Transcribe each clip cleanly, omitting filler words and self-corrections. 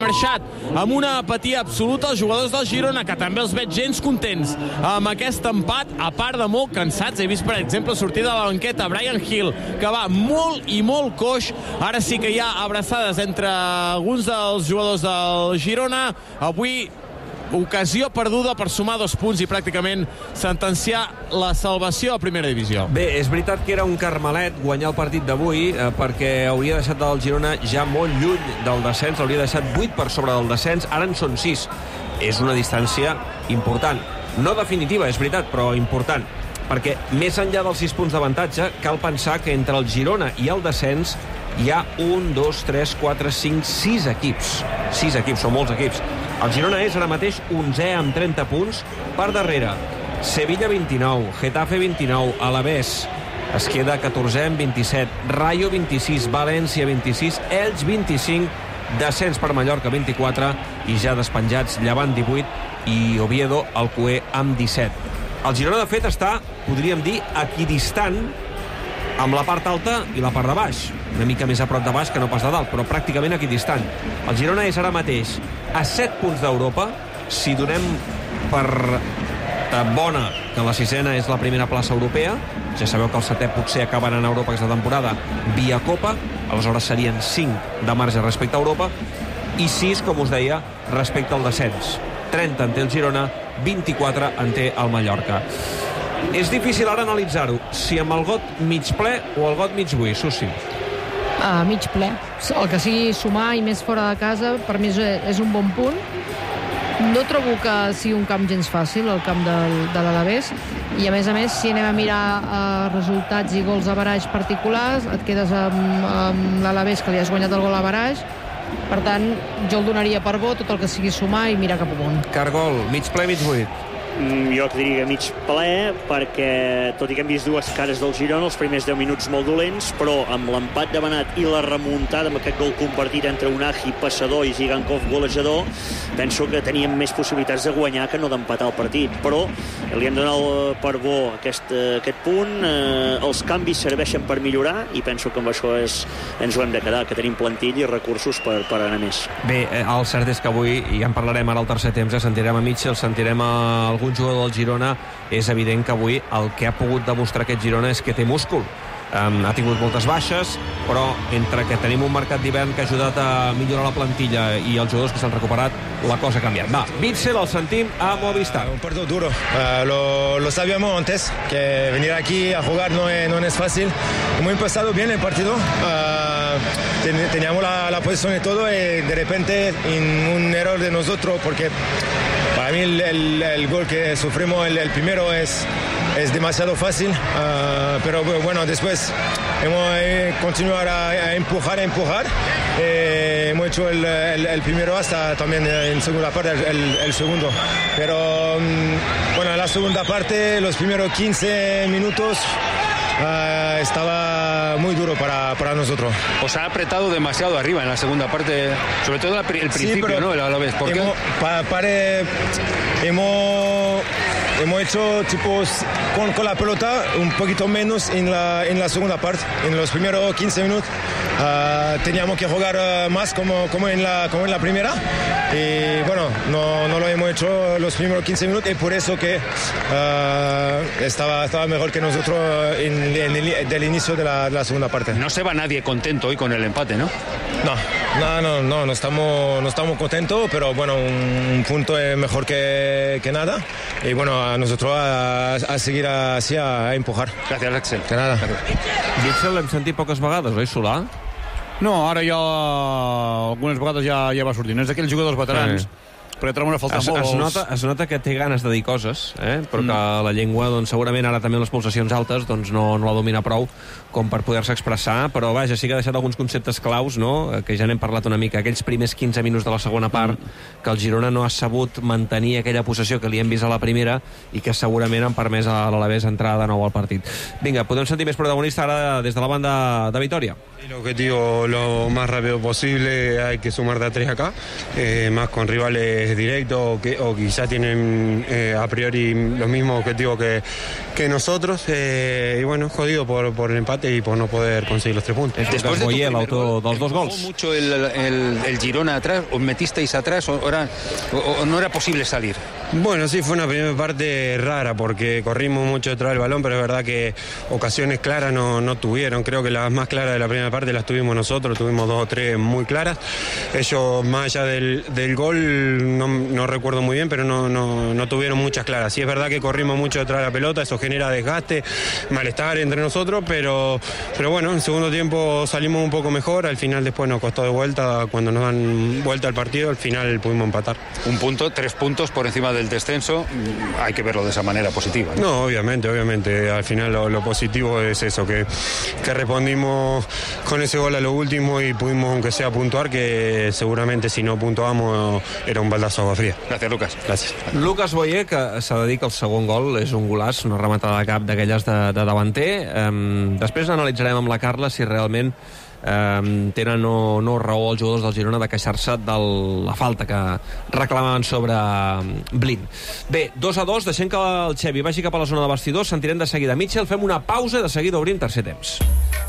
marxat amb una apatia absoluta els jugadors del Girona, que també els veig gens contents amb aquest empat, a part de molt cansats. He vist, per exemple, sortir de la banqueta Bryan Gil, que va molt i molt coix. Ara sí que hi ha abraçades entre alguns dels jugadors del Girona. Avui ocasió perduda per sumar 2 punts i pràcticament sentenciar la salvació a primera divisió. Bé, és veritat que era un carmelet guanyar el partit d'avui, perquè hauria deixat del Girona ja molt lluny del descens, hauria deixat 8 per sobre del descens, ara en són 6. És una distància important. No definitiva, és veritat, però important. Perquè més enllà dels 6 punts d'avantatge, cal pensar que entre el Girona i el descens hi ha 1, 2, 3, 4, 5, 6 equips. 6 equips, són molts equips. El Girona és ara mateix 11è amb 30 punts. Per darrere, Sevilla 29, Getafe 29, Alavés es queda 14è amb 27, Rayo 26, València 26, Elx 25, descens per Mallorca 24 i ja despenjats Llevant 18 i Oviedo Alcover amb 17. El Girona, de fet, està, podríem dir, equidistant amb la part alta i la part de baix. Una mica més a prop de baix que no pas de dalt, però pràcticament equidistant. El Girona és ara mateix a 7 punts d'Europa. Si donem per bona que la 6ena és la primera plaça europea, ja sabeu que el 7è potser acaba anant a Europa aquesta temporada via Copa, aleshores serien 5 de marge respecte a Europa i 6, com us deia, respecte al descens. 30 en té el Girona, 24 en té el Mallorca. És difícil ara analitzar-ho, si amb el got mig ple o el got mig buit, Susi. Mig ple. El que sigui sumar i més fora de casa, per mi és un bon punt. No trobo que sigui un camp gens fàcil, el camp de l'Alavés, i a més, si anem a mirar resultats i gols a baraix particulars, et quedes amb l'Alavés, que li has guanyat el gol a baraix. Per tant, jo el donaria per bo, tot el que sigui sumar i mirar cap amunt. Cargol, mig ple, mig buit. Jo diria mig ple, perquè tot i que hem vist dues cares del Girona, els primers 10 minuts molt dolents, però amb l'empat de Benat i la remuntada amb aquest gol compartit entre Unagi, passador, i Zigankov, golejador, penso que teníem més possibilitats de guanyar que no d'empatar el partit. Però li hem donat per bo aquest punt. Els canvis serveixen per millorar i penso que amb això ens ho hem de quedar, que tenim plantilla i recursos per anar més. Bé, el cert és que avui, i ja en parlarem ara al tercer temps, sentirem a Mitchell, sentirem a algun jugador del Girona. És evident que avui el que ha pogut demostrar aquest Girona és que té múscul. Ha tingut moltes baixes, però entre que tenim un mercat d'hivern que ha ajudat a millorar la plantilla i els jugadors que s'han recuperat, la cosa ha canviat. Va, Witsel el sentim a Movistar. Un partido duro, lo sabíamos antes, que venir aquí a jugar no es fácil. Hemos empezado bien el partido, teníamos la posición y todo, y de repente en un error de nosotros, porque para mí el gol que sufrimos, el primero, es demasiado fácil, pero bueno, después hemos continuado a empujar, hemos hecho el primero hasta también en segunda parte el segundo, pero bueno, en la segunda parte, los primeros 15 minutos estaba muy duro para nosotros. Os ha apretado demasiado arriba en la segunda parte, sobre todo el principio, sí, ¿no? A la vez. ¿Por qué? Hemos hecho tipos con la pelota un poquito menos en la segunda parte. En los primeros 15 minutos teníamos que jugar más como en la primera, y bueno, no lo hemos hecho los primeros 15 minutos, y por eso que estaba mejor que nosotros del inicio de la segunda parte. No se va nadie contento hoy con el empate, ¿no? No estamos contentos, pero bueno, un punto es mejor que nada, y bueno, a nosotros a seguir así, a empujar. Gràcies, Axel. Que nada. Witsel l'hem sentit poques vegades, oi, Solà? No, ara ja algunes vegades ja va sortint. És d'aquells jugadors veterans, perquè trobo una falta molt. Es nota que té ganes de dir coses, però que la llengua, doncs, segurament ara també les pulsacions altes, doncs, no la domina prou com per poder-se expressar, però vaja, sí que ha deixat alguns conceptes claus, no?, que ja n'hem parlat una mica, aquells primers 15 minuts de la segona part, que el Girona no ha sabut mantenir aquella possessió que li hem vist a la primera i que segurament han permès a l'Alavés entrar de nou al partit. Vinga, podem sentir més protagonista ara des de la banda de Vitoria. El objetivo lo más rápido posible, hay que sumar de a 3 acá, más con rivales rivales directos o quizá tienen a priori los mismos objetivos que nosotros. Y bueno, jodido por el empate y por no poder conseguir los 3 puntos. Después de Boyer, l'autor dels 2 gols. Mucho el Girona atrás, os metisteis atrás o no era posible salir. Bueno, sí, fue una primera parte rara porque corrimos mucho detrás del balón, pero es verdad que ocasiones claras no tuvieron. Creo que las más claras de la primera parte las tuvimos nosotros, tuvimos 2 o 3 muy claras. Ellos, más allá del gol, no recuerdo muy bien, pero no tuvieron muchas claras. Sí es verdad que corrimos mucho detrás de la pelota, eso genera desgaste, malestar entre nosotros, pero bueno, en segundo tiempo salimos un poco mejor, al final después nos costó de vuelta, cuando nos dan vuelta al partido, al final pudimos empatar. 1 punto, 3 puntos por encima del descenso, hay que verlo de esa manera positiva, ¿no? No, obviamente, al final lo positivo es eso, que respondimos con ese gol a lo último y pudimos, aunque sea, puntuar, que seguramente si no puntuamos era un baldazo agua fría. Gràcies, Lucas. Gràcies. Lucas Boyer, que s'ha de dir que el segon gol és un golaç, una rematada de cap d'aquelles de davanter. Després analitzarem amb la Carla si realment tenen o no raó els jugadors del Girona de queixar-se de la falta que reclamaven sobre Blin. Bé, 2-2, deixem que el Xevi vagi cap a la zona de vestidors, sentirem de seguida Mitchell, fem una pausa i de seguida obrim tercer temps.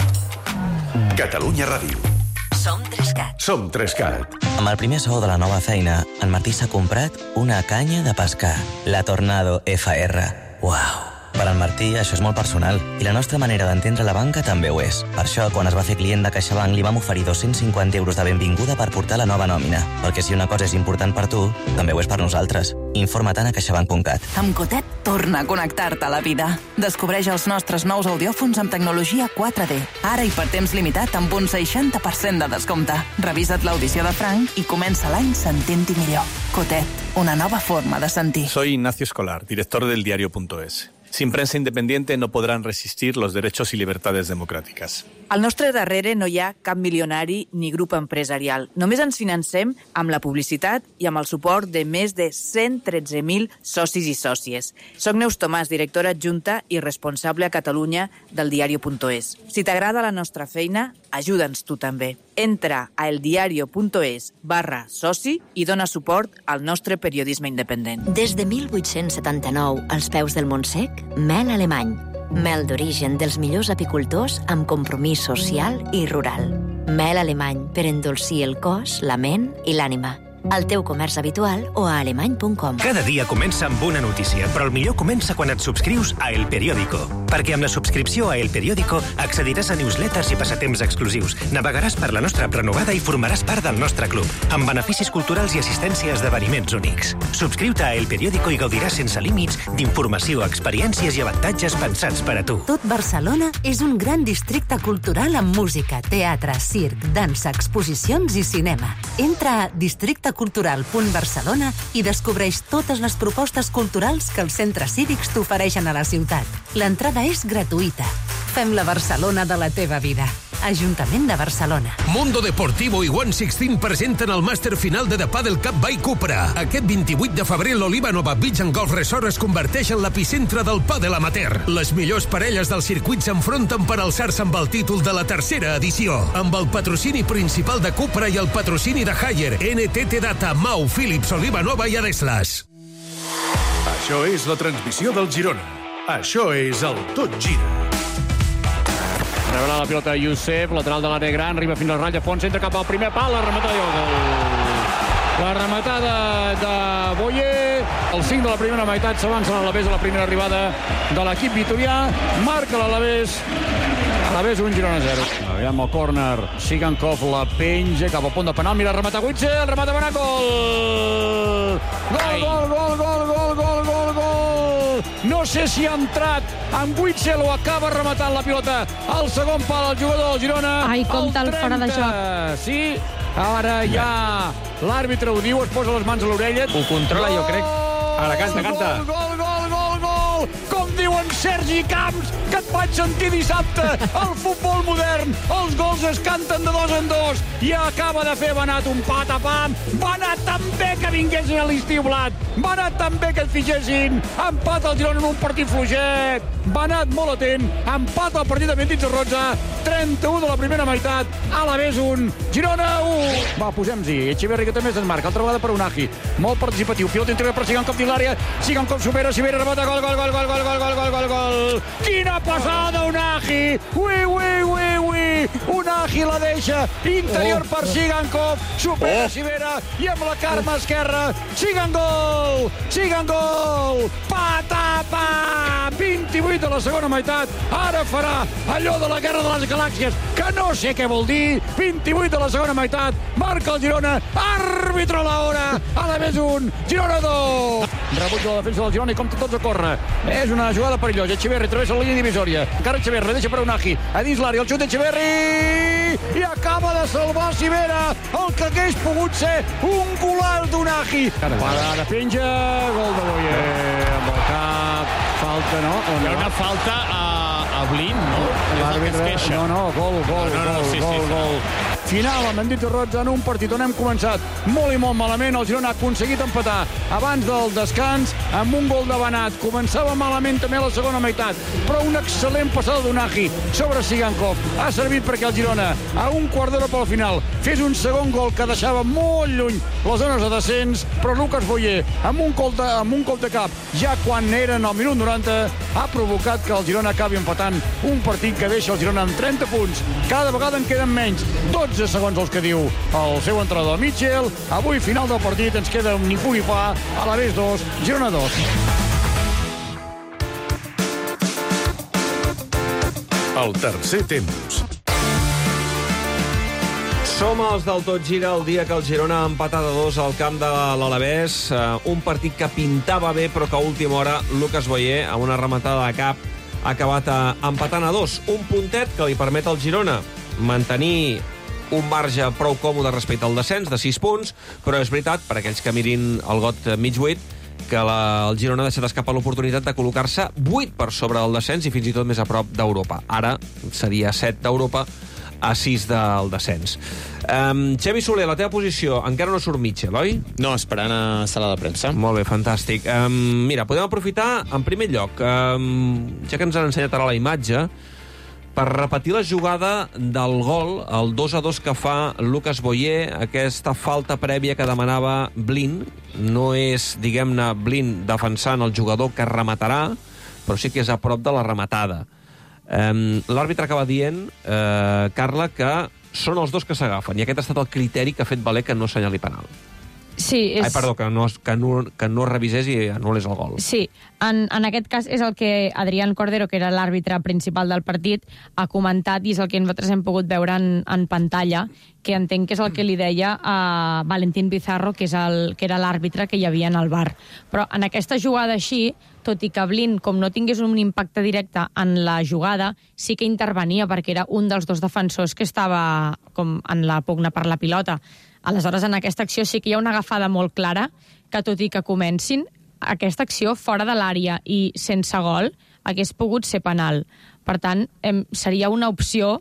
Catalunya Ràdio. Som 3CAT. Som 3CAT. Amb el primer sou de la nova feina, en Martí s'ha comprat una canya de pescar, la Tornado FR. Uau! Per en Martí, això és molt personal, i la nostra manera d'entendre la banca també ho és. Per això, quan es va fer client de CaixaBank, li vam oferir 250 euros de benvinguda per portar la nova nòmina. Perquè si una cosa és important per tu, també ho és per nosaltres. Informa't a caixabank.cat. Amb Cotet, torna a connectar-te a la vida. Descobreix els nostres nous audiòfons amb tecnologia 4D. Ara i per temps limitat amb un 60% de descompte. Revisa't l'audició de Frank i comença l'any sentint-hi millor. Cotet, una nova forma de sentir. Soy Ignacio Escolar, director del diario.es. Sin prensa independiente no podrán resistir los derechos y libertades democráticas. Al nostre darrere no hi ha cap milionari ni grup empresarial. Només ens financem amb la publicitat i amb el suport de més de 113.000 socis i sòcies. Soc Neus Tomàs, directora adjunta i responsable a Catalunya del diario.es. Si t'agrada la nostra feina, ajuda'ns tu també. Entra a eldiario.es/soci i dona suport al nostre periodisme independent. Des de 1879, als peus del Montsec, mel alemany. Mel d'origen dels millors apicultors amb compromís social i rural. Mel alemany per endolcir el cos, la ment i l'ànima. Al teu comerç habitual o a alemany.com. Cada dia comença amb una notícia, però el millor comença quan et subscrius a El Periódico. Perquè amb la subscripció a El Periódico accediràs a newsletters i passatemps exclusius, navegaràs per la nostra prenovada i formaràs part del nostre club, amb beneficis culturals i assistència a esdeveniments únics. Subscriu-te a El Periódico i gaudiràs sense límits d'informació, experiències i avantatges pensats per a tu. Tot Barcelona és un gran districte cultural amb música, teatre, circ, dansa, exposicions i cinema. Entra a districtecultural.barcelona i descobreix totes les propostes culturals que els centres cívics t'ofereixen a la ciutat. L'entrada és gratuïta. Fem la Barcelona de la teva vida. Ajuntament de Barcelona. Mundo Deportivo i One Sixteen presenten el màster final de The Padel Cup by Cupra. Aquest 28 de febrer l'Oliva Nova Beach and Golf Resort es converteix en l'epicentre del pàdel amateur. Les millors parelles del circuit s'enfronten per alçar-se amb el títol de la tercera edició. Amb el patrocini principal de Cupra i el patrocini de Haier, NTT Data, Mau, Philips, Oliva Nova i Adeslas. Això és la transmissió del Girona. Això és el Tot Gira. Rebela la pilota de Youssef, lateral de l'àrea gran, arriba fins al ratlla fons, entra cap al primer pal, la rematada i el gol. La rematada de Boyer, el 5 de la primera meitat, s'avança l'Alavés a la primera arribada de l'equip vitorià, marca l'Alavés 1, Girona 0. Aviam el córner, Sigankov la penja cap al punt de penal, mira el remata Witzel, el remata Benà, gol! Gol! No sé si ha entrat amb Witzel o acaba rematant la pilota al segon pal el jugador del Girona. Ai, com te'l farà de joc. Sí, ara ja l'àrbitre ho diu, es posa les mans a l'orella. Ho controla, jo crec. Ara, canta. Gol! Com diu diu en Sergi Camps, que et vaig sentir dissabte al futbol modern. Els gols es canten de 2 en 2 i acaba de fer Benat un patapam. Va anar tan bé que vinguessin a l'estiu blat. Va anar tan bé que et fitxessin. Empat el Girona en un partit fluixet. Benat molt atent. Empat el partit de Mendizorroza. 31 de la primera meitat. Alavés 1, Girona 1. Va, posem-hi. Echeverri, que també es desmarca. Altra vegada per Unagi. Molt participatiu. Pilota interior per Sigankov dins l'àrea. Sigankov supera, Sibera, rebota, gol, gol, gol, gol, gol, gol, gol, gol, gol, gol. Quina passada, Unagi! Ui! Unagi la deixa. Interior per Sigankov. Supera Sibera i amb la carma esquerra. Sigangol! Patapà! 28 de la segona meitat. Ara farà allò de la guerra de les galàxies, que no sé què vol dir. 28 de la segona meitat. Marca el Girona. Àrbitre a l'hora. Alavés 1, Girona 2. Rebuig de la defensa del Girona i compta tots a córrer. És una jugada perillosa. Echeverri travessa la línia divisòria. Encara Echeverri, deixa per Unagi. A dins l'àrea, el xut d'Echeverri. I acaba de salvar Sibera, el que hagués pogut ser un golaç d'Unagi. Ara penja, gol de Boyer. Amb el cap, falta, no? Hi ha una falta a Blin, no? L'àrbitre, no, gol. Final a Mendizorroza en un partit on hem començat molt i molt malament. El Girona ha aconseguit empatar abans del descans amb un gol de Benat. Començava malament també la segona meitat, però una excel·lent passada d'Unagi sobre Sigankov ha servit perquè el Girona, a un quart d'hora pel final, fes un segon gol que deixava molt lluny les zones de descens, però Lucas Boyer, amb un cop de cap, ja quan eren al minut 90, ha provocat que el Girona acabi empatant un partit que deixa el Girona amb 30 punts. Cada vegada en queden menys. 12 segons els que diu el seu entrenador Mitchell. Avui, final del partit, ens queda un ni fu ni fa. Alavés 2, Girona 2. El tercer temps. Som els del Tot Gira el dia que el Girona ha empatat a 2 al camp de l'Alavés. Un partit que pintava bé, però que a última hora Lucas Boyer, amb una rematada de cap, ha acabat empatant a 2. Un puntet que li permet al Girona mantenir un marge prou còmode respecte al descens, de 6 punts, però és veritat, per aquells que mirin el got mig buit, que el Girona ha deixat escapar l'oportunitat de col·locar-se 8 per sobre del descens i fins i tot més a prop d'Europa. Ara seria 7 d'Europa a 6 del descens. Xavi Soler, la teva posició, encara no surt Mitchell, oi? No, esperant a sala de premsa. Molt bé, fantàstic. Mira, podem aprofitar, en primer lloc, ja que ens han ensenyat ara la imatge, per repetir la jugada del gol, el 2-2 que fa Lucas Boyer, aquesta falta prèvia que demanava Blin. No és, diguem-ne, Blin defensant el jugador que rematarà, però sí que és a prop de la rematada. L'àrbitre acaba dient, Carla, que són els dos que s'agafen, i aquest ha estat el criteri que ha fet valer que no assenyali penal. Sí, és... Perdó, que no revisés i anul·lés el gol. Sí, en aquest cas és el que Adrián Cordero, que era l'àrbitre principal del partit, ha comentat, i és el que nosaltres hem pogut veure en pantalla, que entenc que és el que li deia a Valentín Pizarro, que era l'àrbitre que hi havia en el VAR. Però en aquesta jugada així, tot i que Blin, com no tingués un impacte directe en la jugada, sí que intervenia, perquè era un dels dos defensors que estava com en la pugna per la pilota. Aleshores, en aquesta acció sí que hi ha una agafada molt clara, que tot i que comencin, aquesta acció fora de l'àrea i sense gol hagués pogut ser penal. Per tant, seria una opció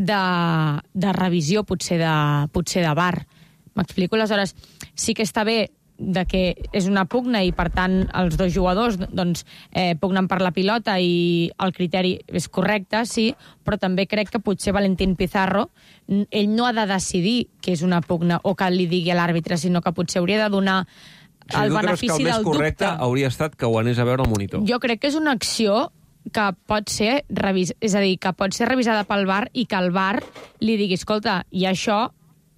de revisió, potser de VAR. M'explico? Aleshores, sí que està bé de que és una pugna i, per tant, els dos jugadors pugnen per la pilota i el criteri és correcte, sí, però també crec que potser Valentín Pizarro, ell no ha de decidir que és una pugna o que li digui a l'àrbitre, sinó que potser hauria de donar el benefici del dubte. Tu creus que el més correcte hauria estat que ho anés a veure al monitor? Jo crec que és una acció que pot ser que pot ser revisada pel VAR i que el VAR li digui, escolta, i això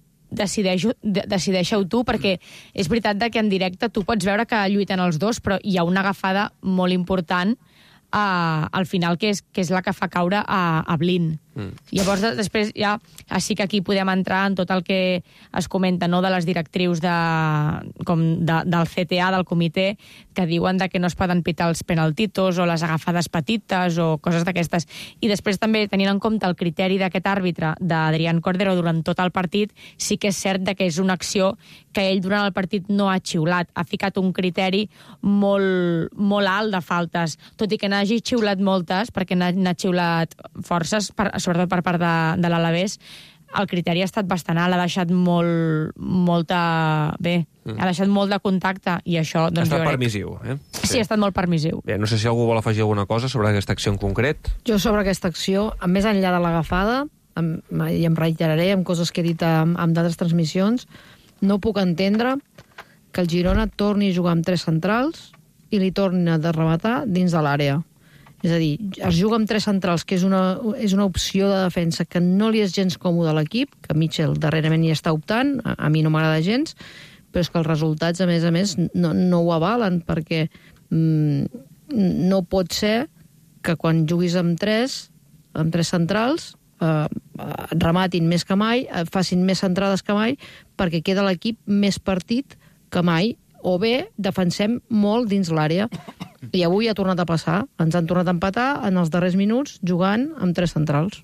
decideixeu tu, perquè és veritat que en directe tu pots veure que lluiten els dos, però hi ha una agafada molt important al final, que és la que fa caure a Blin. Llavors, després ja sí que aquí podem entrar en tot el que es comenta, no?, de les directrius del CTA, del comitè, que diuen que no es poden pitar els penaltitos o les agafades petites o coses d'aquestes. I després també, tenint en compte el criteri d'aquest àrbitre, d'Adrián Cordero, durant tot el partit, sí que és cert que és una acció que ell durant el partit no ha xiulat. Ha ficat un criteri molt, molt alt de faltes, tot i que n'hagi xiulat moltes, perquè n'ha xiulat forces, sobretot per part de l'Alavés. El criteri ha estat bastant alt, ha deixat ha deixat molt de contacte, i això... Ha estat permissiu, eh? Sí, ha estat molt permissiu. Bé, no sé si algú vol afegir alguna cosa sobre aquesta acció en concret. Jo sobre aquesta acció, més enllà de l'agafada, i em reiteraré amb coses que he dit amb d'altres transmissions, no puc entendre que el Girona torni a jugar amb 3 centrals i li tornin a rematar dins de l'àrea. És a dir, es juga amb 3 centrals, que és una opció de defensa que no li és gens còmode a l'equip, que Mitchell darrerament hi està optant, a mi no m'agrada gens, però és que els resultats, a més, no ho avalen, perquè no pot ser que quan juguis amb 3 centrals, rematin més que mai, facin més centrades que mai, perquè queda l'equip més partit que mai, o bé defensem molt dins l'àrea. I avui ha tornat a passar. Ens han tornat a empatar en els darrers minuts jugant amb 3 centrals.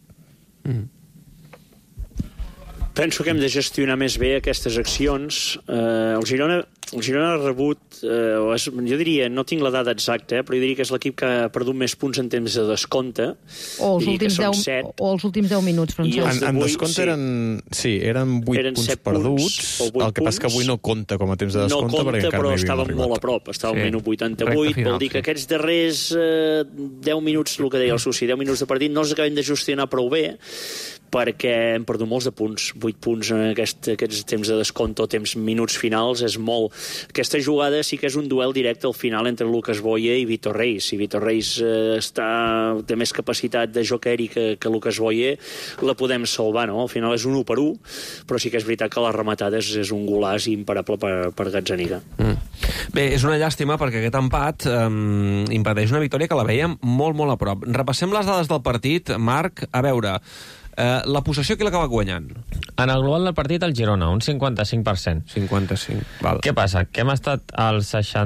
Penso que hem de gestionar més bé aquestes accions. El Girona ha rebut, jo diria, no tinc la dada exacta, però jo diria que és l'equip que ha perdut més punts en temps de descompte. O els últims 10 minuts, Francesc. En descompte eren 8 punts perduts, el que passa que avui no compta com a temps de descompte, no compta, però estàvem molt a prop, estava al minut 88, vol dir que aquests darrers 10 minuts, el que deia el soci, 10 minuts de partit, no els acabem de gestionar prou bé, perquè hem perdut molts de punts. 8 punts en aquests temps de descompte o minuts finals és molt. Aquesta jugada sí que és un duel directe al final entre Lucas Boye i Vítor Reis. Si Vítor Reis té més capacitat de joc aeri que Lucas Boye, la podem salvar, no? Al final és un 1-1, però sí que és veritat que les rematades és un golàs imparable per Gazzaniga. Bé, és una llàstima perquè aquest empat impedeix una victòria que la veiem molt, molt a prop. Repassem les dades del partit. Marc, a veure... la possessió qui l'ha acabat guanyant? En el global del partit, el Girona, un 55%. 55, val. Què passa? Que hem estat al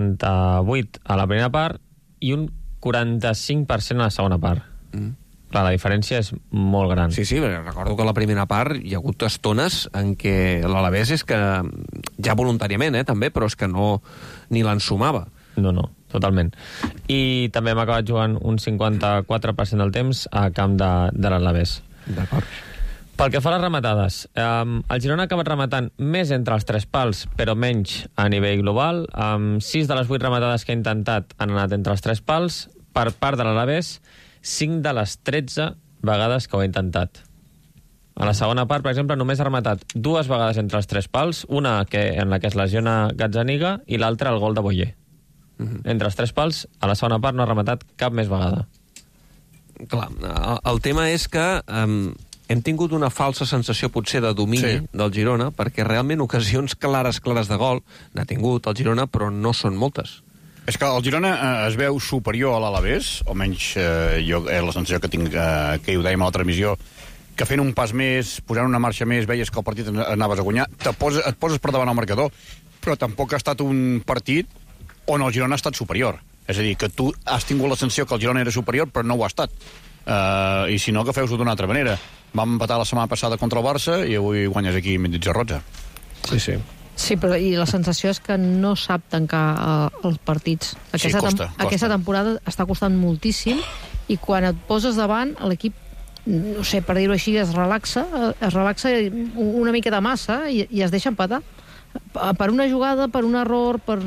68 a la primera part i un 45% a la segona part. Clar, la diferència és molt gran. Sí, recordo que a la primera part hi ha hagut estones en què l'Alavés és que, ja voluntàriament, també, però és que no ni l'ensumava. No, totalment. I també hem acabat jugant un 54% del temps a camp de l'Alavés. D'acord. Pel que fa a les rematades, el Girona ha acabat rematant més entre els 3 pals, però menys a nivell global. 6 de les 8 rematades que ha intentat han anat entre els 3 pals. Per part de l'Alavés, 5 de les 13 vegades que ho ha intentat. A la segona part, per exemple, només ha rematat 2 vegades entre els 3 pals, una en la que es lesiona Gazzaniga i l'altra el gol de Boye. Entre els 3 pals, a la segona part no ha rematat cap més vegada. Clar, el tema és que hem tingut una falsa sensació potser de domini del Girona, perquè realment ocasions clares de gol n'ha tingut el Girona, però no són moltes. És que el Girona es veu superior a l'Alavés, almenys jo la sensació que tinc, que ho dèiem a la transmissió, que fent un pas més, posant una marxa més, veies que el partit anaves a guanyar, et poses per davant el marcador, però tampoc ha estat un partit on el Girona ha estat superior. És a dir, que tu has tingut la sensació que el Girona era superior, però no ho ha estat. I si no, que feu-ho d'una altra manera. Vam empatar la setmana passada contra el Barça i avui guanyes aquí amb dits a rotja. Sí, però i la sensació és que no sap tancar els partits. Aquesta temporada està costant moltíssim i quan et poses davant, l'equip, no sé, per dir-ho així, es relaxa una mica de massa i es deixa empatar. Per una jugada, per un error, per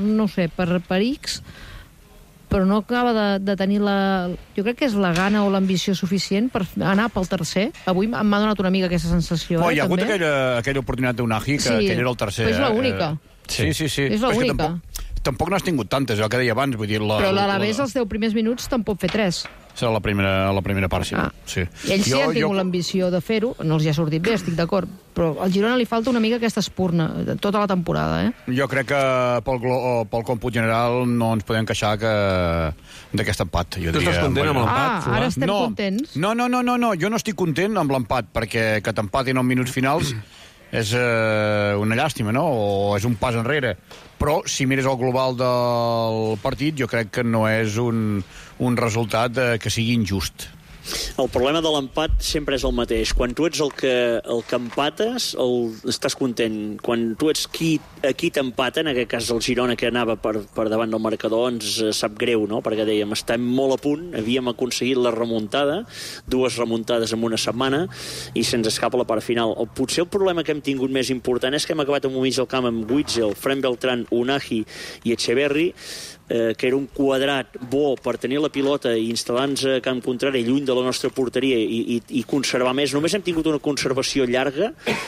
X, però no acaba de tenir jo crec que és la gana o l'ambició suficient per anar pel tercer. Avui m'ha donat una mica aquesta sensació. Hi ha hagut aquella oportunitat d'Unagi, que ell era el tercer. Però és l'única. Sí. És l'única. tampoc n'has tingut tantes, el que deia abans. Vull dir, però l'Alavés als 10 primers minuts te'n pot fer 3. Serà la primera part, sí. Sí. I ells sí han tingut l'ambició de fer-ho, no els hi ha sortit bé, estic d'acord, però al Girona li falta una mica aquesta espurna, tota la temporada, Jo crec que pel còmput general no ens podem queixar d'aquest empat. Tu estàs content amb l'empat? Ara estem contents? No, jo no estic content amb l'empat, perquè que t'empatin en minuts finals és una llàstima, no? O és un pas enrere. Però, si mires el global del partit, jo crec que no és un resultat que sigui injust. El problema de l'empat sempre és el mateix. Quan tu ets el que empates, estàs content. Quan tu ets qui t'empata, en aquest cas el Girona, que anava per davant del marcador, ens sap greu, no? Perquè dèiem, estem molt a punt, havíem aconseguit la remuntada, 2 remuntades en una setmana, i se'ns escapa la part final. Potser el problema que hem tingut més important és que hem acabat amb un mig del camp amb Witzel, Fran Beltrán, Unai i Echeverri, que era un quadrat bo per tenir la pilota i instal·lar-nos a camp contrari lluny de la nostra porteria i conservar més. Només hem tingut una conservació llarga,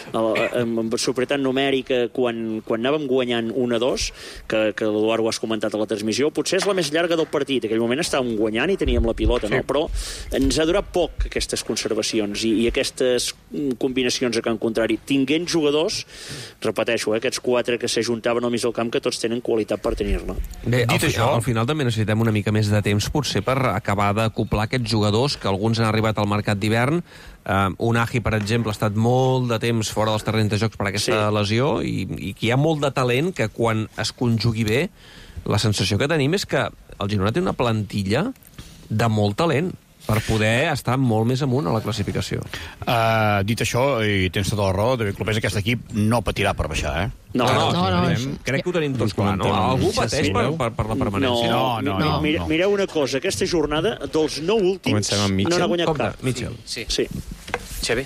amb superioritat numèrica, quan anàvem guanyant 1-2, que l'Eduard ho has comentat a la transmissió, potser és la més llarga del partit. En aquell moment estàvem guanyant i teníem la pilota, no? Però ens ha durat poc aquestes conservacions i aquestes combinacions a camp contrari. Tinguent jugadors, repeteixo, aquests 4 que s'ajuntaven al mig del camp, que tots tenen qualitat per tenir-la. Bé, al final també necessitem una mica més de temps, potser, per acabar d'acoplar aquests jugadors, que alguns han arribat al mercat d'hivern. Unai, per exemple, ha estat molt de temps fora dels terrenys de jocs per aquesta lesió, i que hi ha molt de talent que quan es conjugui bé, la sensació que tenim és que el Girona té una plantilla de molt talent per poder estar molt més amunt a la classificació. Dit això, i tens tota la raó, David Clopés, aquest equip no patirà per baixar, No. Crec que ho tenim tots clar, no? Algú pateix per la permanència? No. Mireu una cosa, aquesta jornada, dels 9 últims, no n'ha guanyat cap. Mitchell. Sí. Xavi.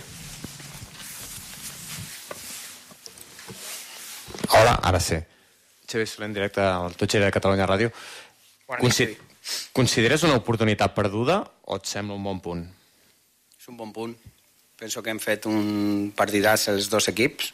Hola, ara sí. Xavi Soler, en directe al Totxera de Catalunya Ràdio. Consideres una oportunitat perduda o et sembla un bon punt? És un bon punt. Penso que hem fet un partidàs els 2 equips.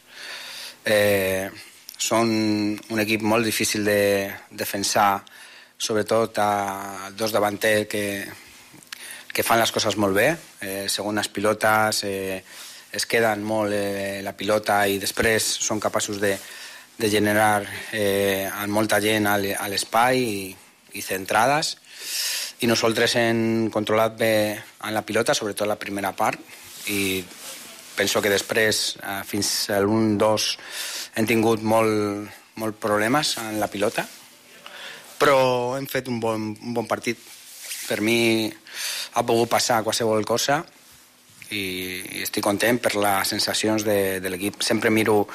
Són un equip molt difícil de defensar, sobretot a 2 davanters que fan les coses molt bé. Segones pilotes, es queden molt la pilota i després són capaços de generar amb molta gent a l'espai i centrades. I nosaltres hem controlat bé en la pilota, sobretot la primera part, i penso que després, fins al 1-2, hem tingut molt problemes en la pilota, però hem fet un bon partit. Per mi ha pogut passar qualsevol cosa i estic content per les sensacions de l'equip. Sempre miro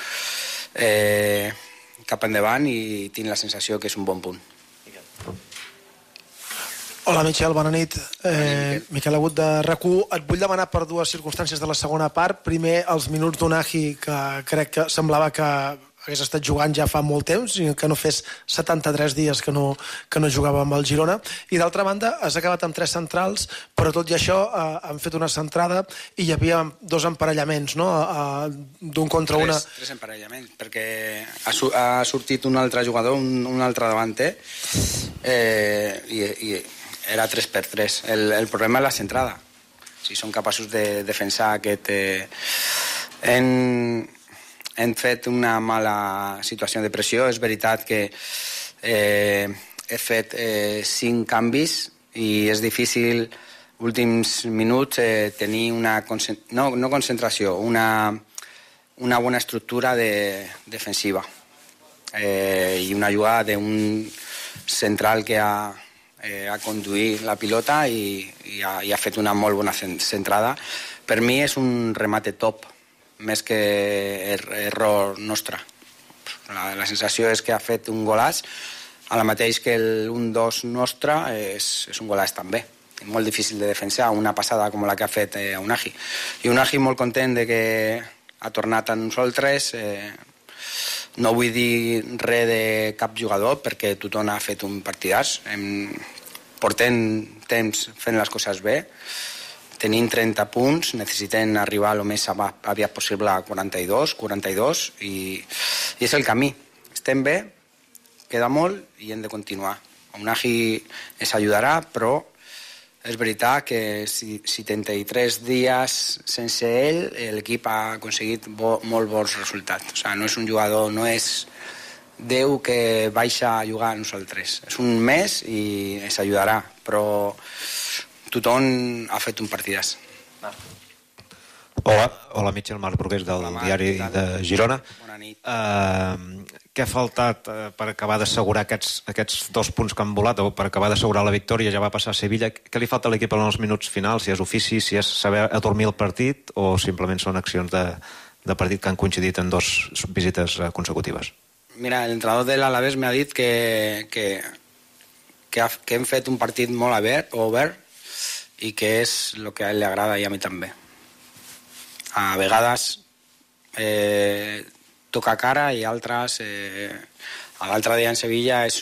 cap endavant i tinc la sensació que és un bon punt. Hola, Michel, bona nit. Miquel Agut de RAC1. Et vull demanar per 2 circumstàncies de la segona part. Primer, els minuts d'Unai, que crec que semblava que hagués estat jugant ja fa molt temps i que no fes 73 dies que no jugava amb el Girona. I d'altra banda, has acabat amb 3 centrals, però tot i això han fet una centrada i hi havia 2 emparellaments, no? D'un contra una. 3 emparellaments, perquè ha sortit un altre jugador, un altre davanter, i era 3x3. El problema és la centrada. Si són capaços de defensar aquest... Hem fet una mala situació de pressió. És veritat que he fet 5 canvis i és difícil, últims minuts, tenir una no concentració, una bona estructura defensiva i una jugada d'un central que ha conduït la pilota i ha fet una molt bona centrada. Per mi és un remate top, més que error nostre. La sensació és que ha fet un golaç, a la mateix que el 1-2 nostre és un golaç també. Molt difícil de defensar, una passada com la que ha fet Unai. I Unai molt content de que ha tornat a nosaltres. No vull dir res de cap jugador perquè tothom ha fet un partidàs. Portem temps fent les coses bé. Tenim 30 punts, necessitem arribar el més aviat possible a 42 i és el camí. Estem bé, queda molt i hem de continuar. Unai ens ajudarà, però és veritat que 73 dies sense ell l'equip ha aconseguit molt bons resultats. O sigui, no és un jugador, no és Déu que baixa a jugar a nosaltres. És un mes i ens ajudarà, però tothom ha fet un partidàs. Hola, Mitchell, Marc Brugués del diari de Girona. Bona nit. Què ha faltat per acabar d'assegurar aquests 2 punts que han volat o per acabar d'assegurar la victòria? Ja va passar a Sevilla. Què li falta a l'equip en els minuts finals? Si és ofici, si és saber adormir el partit o simplement són accions de partit que han coincidit en 2 visites consecutives? Mira, l'entrenador de l'Alavés m'ha dit que hem fet un partit molt obert i que és el que a ell li agrada i a mi també. A vegades toca cara i altres... L'altre dia en Sevilla és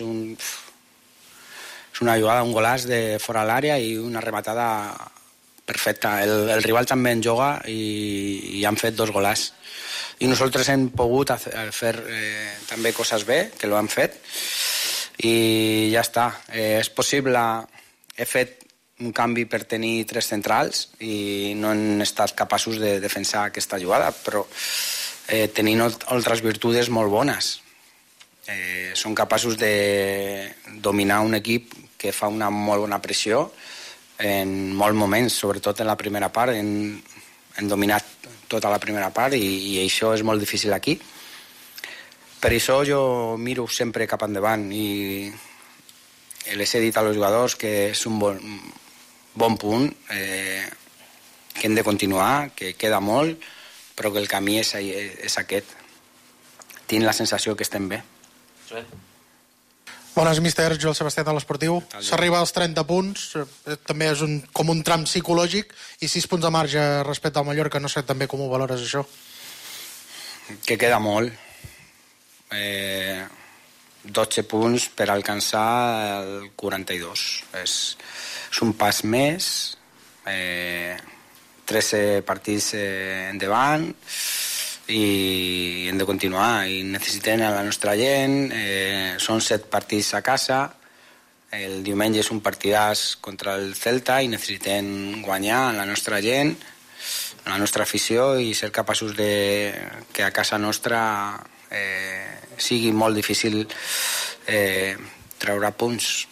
una jugada, un golàs de fora a l'àrea i una rematada perfecta. El rival també en joga i han fet 2 golàs. I nosaltres hem pogut fer també coses bé, que l'hem fet, i ja està. És possible, he fet un canvi per tenir 3 centrals i no hem estat capaços de defensar aquesta jugada, però tenint altres virtudes molt bones. Són capaços de dominar un equip que fa una molt bona pressió en molts moments, sobretot en la primera part. Hem dominat tota la primera part i això és molt difícil aquí. Per això jo miro sempre cap endavant i les he dit als jugadors que és un bon punt, que hem de continuar, que queda molt, però que el camí és aquest. Tinc la sensació que estem bé. Bones, míster. Joel Sebastià de l'Esportiu. S'arriba als 30 punts, també és com un tram psicològic, i 6 punts de marge respecte al Mallorca. No sé també com ho valores, això. Que queda molt. 12 punts per alcançar el 42. És un pas més, 13 partits endavant, i hem de continuar i necessitem a la nostra gent. Són 7 partits a casa, el diumenge és un partidàs contra el Celta i necessitem guanyar a la nostra gent, a la nostra afició, i ser capaços de que a casa nostra sigui molt difícil treure punts.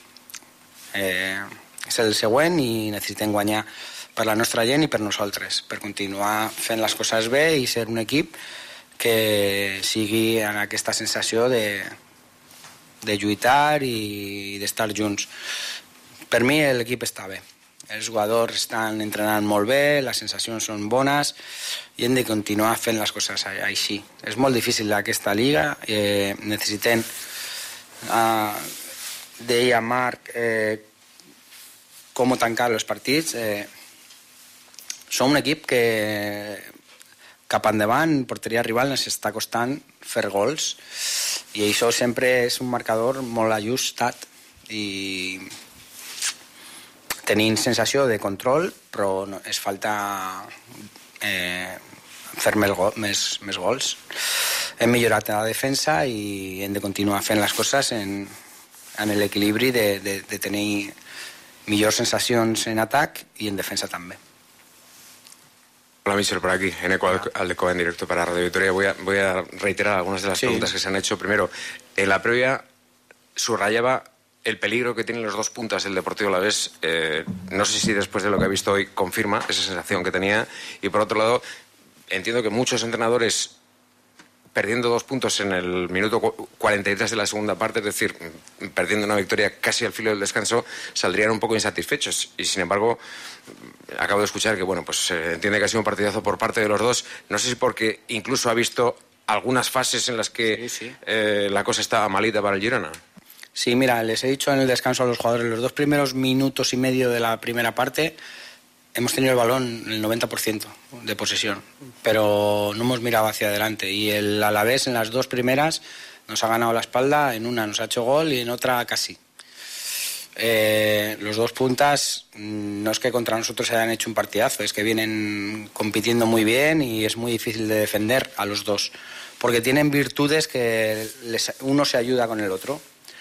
És el següent i necessitem guanyar per la nostra gent i per nosaltres, per continuar fent les coses bé i ser un equip que sigui en aquesta sensació de lluitar i d'estar junts. Per mi l'equip està bé. Els jugadors estan entrenant molt bé, les sensacions són bones i hem de continuar fent les coses així. És molt difícil aquesta lliga, necessitem, deia Marc, com tancar els partits. Som un equip que cap endavant, porteria rival, ens està costant fer gols i això sempre és un marcador molt ajustat i tenint sensació de control, però es falta fer més gols. Hem millorat la defensa i hem de continuar fent les coses en l'equilibri de tenir millors sensacions en atac y en defensa también. Hola, Michel, por aquí, Eneco Aldecoa en directo para Radio Victoria. Voy a reiterar algunas de las preguntas que se han hecho. Primero, en la previa subrayaba el peligro que tienen los 2 puntas del Deportivo Alavés. No sé si después de lo que he visto hoy confirma esa sensación que tenía. Y por otro lado, entiendo que muchos entrenadores, perdiendo 2 puntos en el minuto 43 de la segunda parte, es decir, perdiendo una victoria casi al filo del descanso, saldrían un poco insatisfechos. Y sin embargo, acabo de escuchar que pues entiende que ha sido un partidazo por parte de los dos. No sé si porque incluso ha visto algunas fases en las que la cosa estaba malita para el Girona. Sí, mira, les he dicho en el descanso a los jugadores, los 2 primeros minutos y medio de la primera parte hemos tenido el balón el 90% de posesión, pero no hemos mirado hacia adelante. Y el Alavés en las 2 primeras nos ha ganado la espalda, en una nos ha hecho gol y en otra casi. Los 2 puntas no es que contra nosotros hayan hecho un partidazo, es que vienen compitiendo muy bien y es muy difícil de defender a los dos, porque tienen virtudes que uno se ayuda con el otro.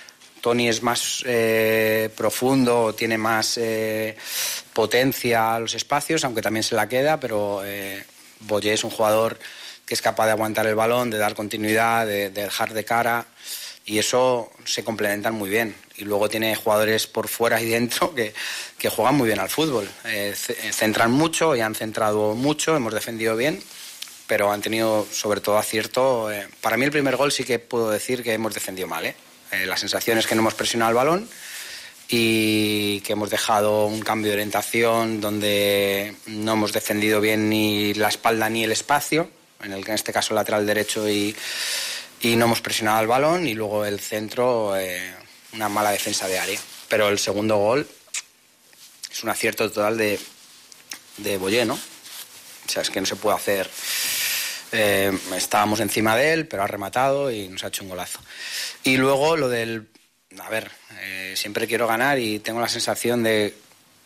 Toni es más profundo, tiene más potencia a los espacios, aunque también se la queda, pero Boyer es un jugador que es capaz de aguantar el balón, de dar continuidad, de dejar de cara, y eso se complementan muy bien. Y luego tiene jugadores por fuera y dentro que juegan muy bien al fútbol. Centran mucho y han centrado mucho, hemos defendido bien, pero han tenido sobre todo acierto. Para mí el primer gol sí que puedo decir que hemos defendido mal. La sensación es que no hemos presionado el balón y que hemos dejado un cambio de orientación donde no hemos defendido bien ni la espalda ni el espacio, en este caso lateral derecho, y no hemos presionado el balón, y luego el centro, una mala defensa de área. Pero el segundo gol es un acierto total de Boyer, ¿no? O sea, es que no se puede hacer. Estábamos encima de él, pero ha rematado y nos ha hecho un golazo. Y luego lo del... A ver, siempre quiero ganar y tengo la sensación de...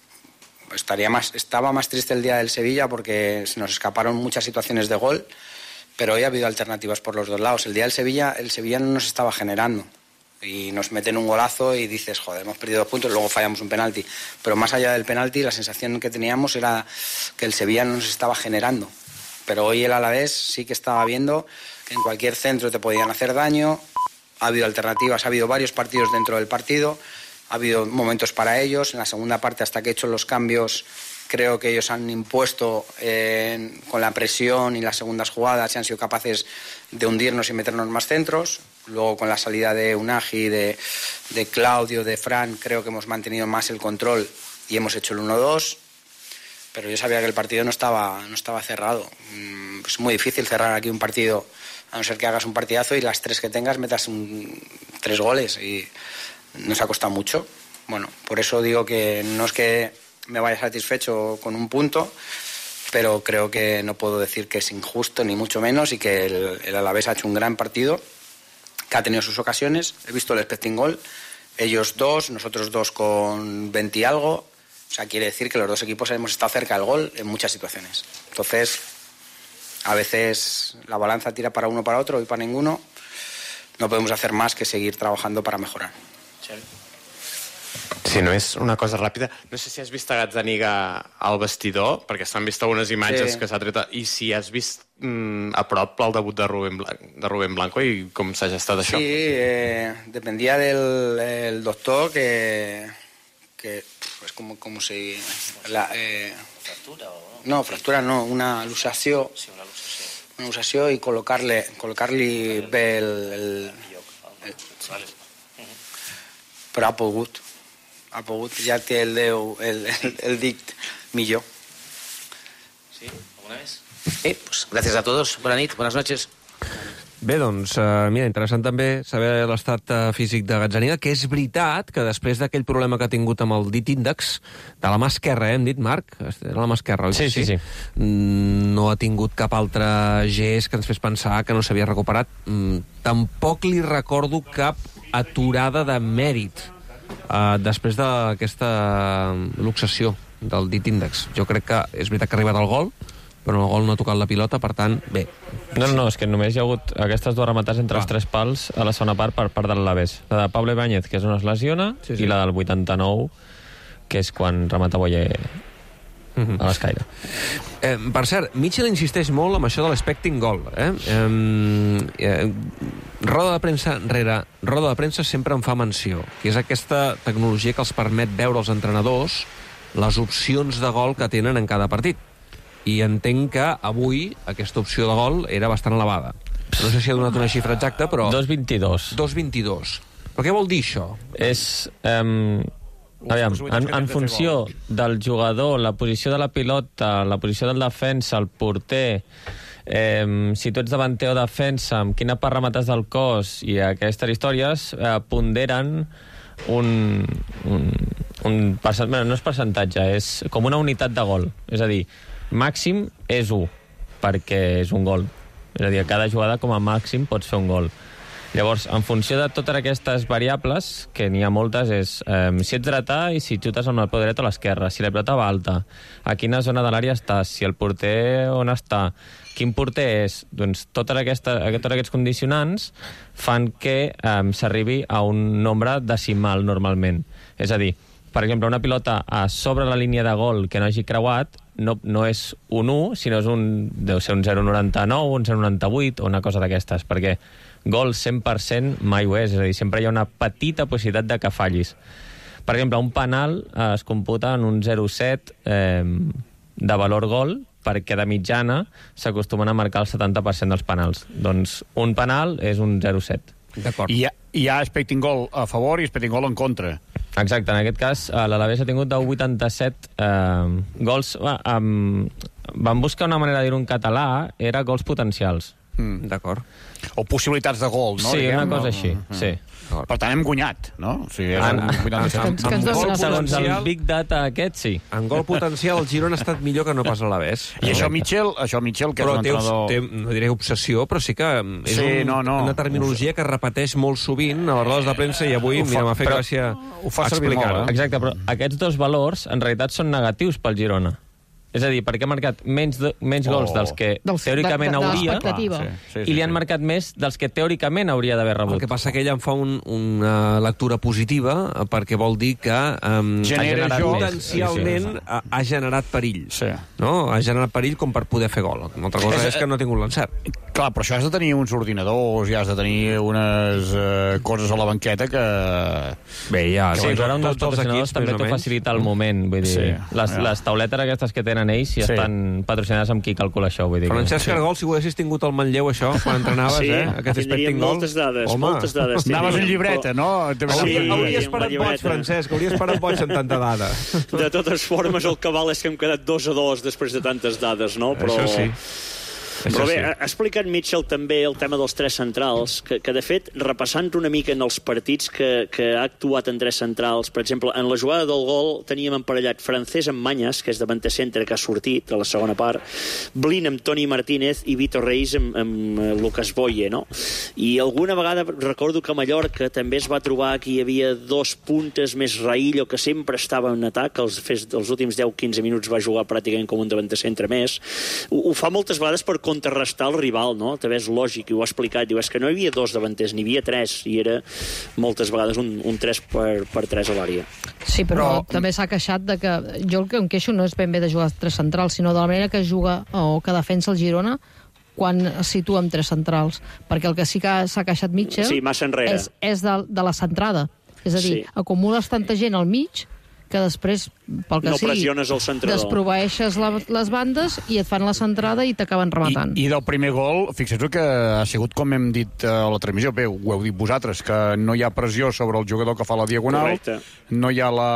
Estaba más triste el día del Sevilla porque se nos escaparon muchas situaciones de gol, pero hoy ha habido alternativas por los dos lados. El día del Sevilla, el Sevilla no nos estaba generando y nos meten un golazo y dices, joder, hemos perdido 2 puntos, luego fallamos un penalti. Pero más allá del penalti, la sensación que teníamos era que el Sevilla no nos estaba generando. Pero hoy el Alavés sí que estaba viendo que en cualquier centro te podían hacer daño. Ha habido alternativas, ha habido varios partidos dentro del partido, ha habido momentos para ellos. En la segunda parte, hasta que he hecho los cambios, creo que ellos han impuesto con la presión y las segundas jugadas y han sido capaces de hundirnos y meternos más centros. Luego con la salida de Unagi, de Claudio, de Fran, creo que hemos mantenido más el control y hemos hecho el 1-2. Pero yo sabía que el partido no estaba cerrado. Es muy difícil cerrar aquí un partido, a no ser que hagas un partidazo y las 3 que tengas metas 3 goles, y nos ha costado mucho. Bueno, por eso digo que no es que me vaya satisfecho con un punto, pero creo que no puedo decir que es injusto, ni mucho menos, y que el Alavés ha hecho un gran partido, que ha tenido sus ocasiones. He visto el expecting goal, ellos 2, nosotros 2 con 20 y algo. O sea, quiere decir que los dos equipos hemos estado cerca del gol en muchas situaciones. Entonces, a veces la balanza tira para uno, para otro y para ninguno. No podemos hacer más que seguir trabajando para mejorar. Sí, només una cosa ràpida. No sé si has vist a Gazzaniga al vestidor, perquè s'han vist algunes imatges que s'ha tret, i si has vist a prop el debut de Rubén Blanco i com s'ha gestat això. Sí, dependía del doctor que es como si... ¿Fractura o no? No, fractura no, una luxació. Sí, una luxació. Una luxació i col·locar-li bé el... Però ha pogut, ja té el dit millor. ¿Sí? ¿Alguna vez? Pues gracias a todos. Buenas nit, buenas noches. Bé, doncs, mira, interessant també saber l'estat físic de Gazzaniga, que és veritat que després d'aquell problema que ha tingut amb el dit índex, de la mà esquerra, hem dit, Marc? De la mà esquerra, oi? Sí. No ha tingut cap altre gest que ens fes pensar que no s'havia recuperat. Tampoc li recordo cap aturada de mèrit després d'aquesta luxació del dit índex. Jo crec que és veritat que ha arribat al gol, però el gol no ha tocat la pilota, per tant, bé. No, és que només hi ha hagut aquestes 2 rematats entre els 3 pals a la segona part per part de l'Alavés. La de Pablo Ibáñez, que és on es lesiona, i la del 89, que és quan remata Boyer a l'escaire. Per cert, Mitchell insisteix molt amb això de l'expecting goal. Roda de premsa rere roda de premsa sempre en fa menció, que és aquesta tecnologia que els permet veure als entrenadors les opcions de gol que tenen en cada partit. I entenc que avui aquesta opció de gol era bastant elevada. No sé si ha donat una xifra exacta, però... 2,22. 2,22. Però què vol dir això? És... aviam, en funció del jugador, la posició de la pilota, la posició del defensa, el porter, si tu ets davanter o defensa, amb quina part remates del cos i aquestes històries ponderen un no és percentatge, és com una unitat de gol. És a dir, màxim és 1, perquè és un gol. És a dir, a cada jugada com a màxim pots fer un gol. Llavors, en funció de totes aquestes variables, que n'hi ha moltes, és si ets dretà i si xutes amb el peu dret o l'esquerra, si la pilota va alta, a quina zona de l'àrea estàs, si el porter on està, quin porter és, doncs tots aquests condicionants fan que s'arribi a un nombre decimal normalment. És a dir, per exemple, una pilota a sobre la línia de gol que no hagi creuat no és un 1, sinó deu ser un 0,99, un 0,98 o una cosa d'aquestes, perquè gol 100% mai ho és a dir, sempre hi ha una petita possibilitat de que fallis. Per exemple, un penal es computa en un 0,7 de valor gol, perquè de mitjana s'acostumen a marcar el 70% dels penals. Doncs un penal és un 0,7. D'acord. I hi ha expecting goal a favor i expecting goal en contra. Exacte, en aquest cas l'Alavés ha tingut 87 gols. Vam buscar una manera de dir-ho en català, era gols potencials. D'acord. O possibilitats de gol, no? Sí, una cosa així, sí. Per tant, hem guanyat, no? O sigui, és un 87. Segons el Big Data aquest, sí. En gol potencial, el Girona ha estat millor que no pas a l'Alavés. I això Mitchell, que és un entrenador... Té, no diré obsessió, però sí que és una terminologia que repeteix molt sovint a les rodes de premsa i avui, m'ha fet gràcia explicar-ho. Exacte, però aquests dos valors en realitat són negatius pel Girona. És a dir, perquè ha marcat menys gols dels que teòricament hauria i li han marcat més dels que teòricament hauria d'haver rebut. El que passa que ella en fa una lectura positiva perquè vol dir que potencialment ha generat perill. No? Ha generat perill com per poder fer gol. Una altra cosa és que no ha tingut l'encert. Clar, però això has de tenir uns ordinadors i has de tenir unes coses a la banqueta que... Bé, ja... Sí, però un dels patrocinadors també t'ho facilita al moment. Vull dir, les tauletes aquestes que tenen ells i estan patrocinades amb qui calcula això. Vull dir Francesc Cargol, si ho haguessis tingut al Manlleu, això, quan entrenaves, aquest expecting goal... moltes dades. Anaves en llibreta, no? Hauries parat boig, Francesc, hauries parat boig amb tanta dada. De totes formes, el que val és que hem quedat 2-2 després de tantes dades, no? Però... Això sí. Però bé, ha explicat Mitchell també el tema dels tres centrals, que de fet, repassant una mica en els partits que ha actuat en tres centrals, per exemple, en la jugada del gol teníem emparellat Francés amb Mañas, que és davanter centre que ha sortit a la segona part, Blin amb Toni Martínez i Vitor Reis amb Lucas Boye, no? I alguna vegada recordo que a Mallorca també es va trobar que hi havia dos puntes més Raillo, que sempre estava en atac, els últims 10-15 minuts va jugar pràcticament com un davanter centre més. Ho fa moltes vegades per contrarrestar el rival, no? També és lògic, i ho ha explicat, diu, és que no hi havia dos davanters, n'hi havia tres, i era moltes vegades un 3 per 3 a l'àrea. Sí, però també s'ha queixat de que, jo el que em queixo no és ben bé de jugar tres centrals, sinó de la manera que juga o que defensa el Girona quan es situa amb tres centrals, perquè el que sí que s'ha queixat Mitchell és de la centrada, és a dir, acumules tanta gent al mig que després, pel que sigui, desproveeixes les bandes i et fan la centrada i t'acaben rematant. I del primer gol, fixeu que ha sigut, com hem dit a la transmissió, bé, ho heu dit vosaltres, que no hi ha pressió sobre el jugador que fa la diagonal, no hi ha la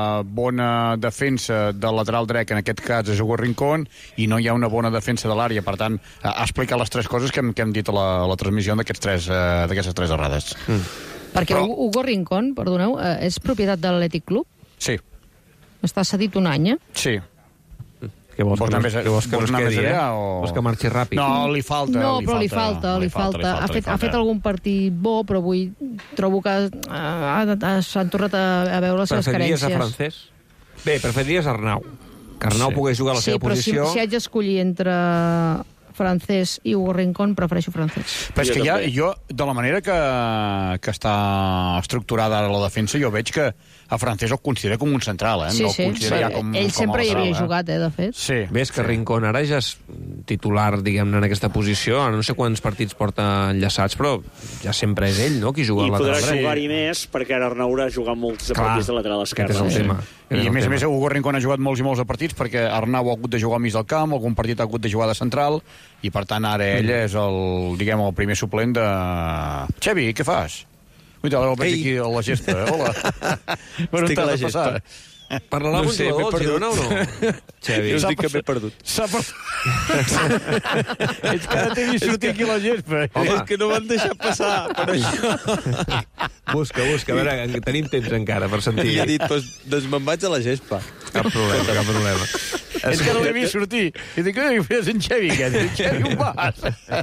bona defensa del lateral dret, que en aquest cas és Hugo Rincón, i no hi ha una bona defensa de l'àrea. Per tant, ha explicat les tres coses que hem dit a la transmissió d'aquestes tres errades. Perquè Hugo Rincón, perdoneu, és propietat de l'Atlètic Club? Sí. Està cedit un any, Sí. Què vols que marxi ràpid? No, li falta. No, però li falta. Ha fet algun partit bo, però avui trobo que s'han tornat a veure les seves carències. Preferiries a Francés? Bé, preferiries Arnau. Que Arnau pogués jugar a la seva posició. Sí, però si haig d'escollir entre Francés i Hugo Rincón, prefereixo Francés. Però és que jo, de la manera que està estructurada ara la defensa, jo veig que a Francés el considera com un central, Sí, no sí. Ell sempre hi havia jugat, de fet. Sí. Ves que Rincón ara ja és titular, diguem-ne, en aquesta posició. Ara no sé quants partits porta enllaçats, però ja sempre és ell, no?, qui juga al lateral dret. I podrà jugar-hi més, perquè ara Arnau haurà jugat molts de partits de lateral esquerre. Aquest és el tema. I a més, Hugo Rincón ha jugat molts i molts de partits, perquè Arnau ha hagut de jugar al mig del camp, algun partit ha hagut de jugar de central, i per tant ara ell és el primer suplent de... Xevi, què fas? Uita, ara el veig aquí a la gespa. Hola. Estic a la gespa. Parlarà algun jugador del Girona o no? Xevi, jo us dic que m'he perdut. S'ha perdut. Ets que ara t'he vist sortir aquí a la gespa. És que no m'han deixat passar per això. Busca, a veure, tenim temps encara per sentir. I he dit, doncs me'n vaig a la gespa. Cap problema. És que no l'he vist sortir. I dic, és en Xavi, aquest. En Xavi, on vas?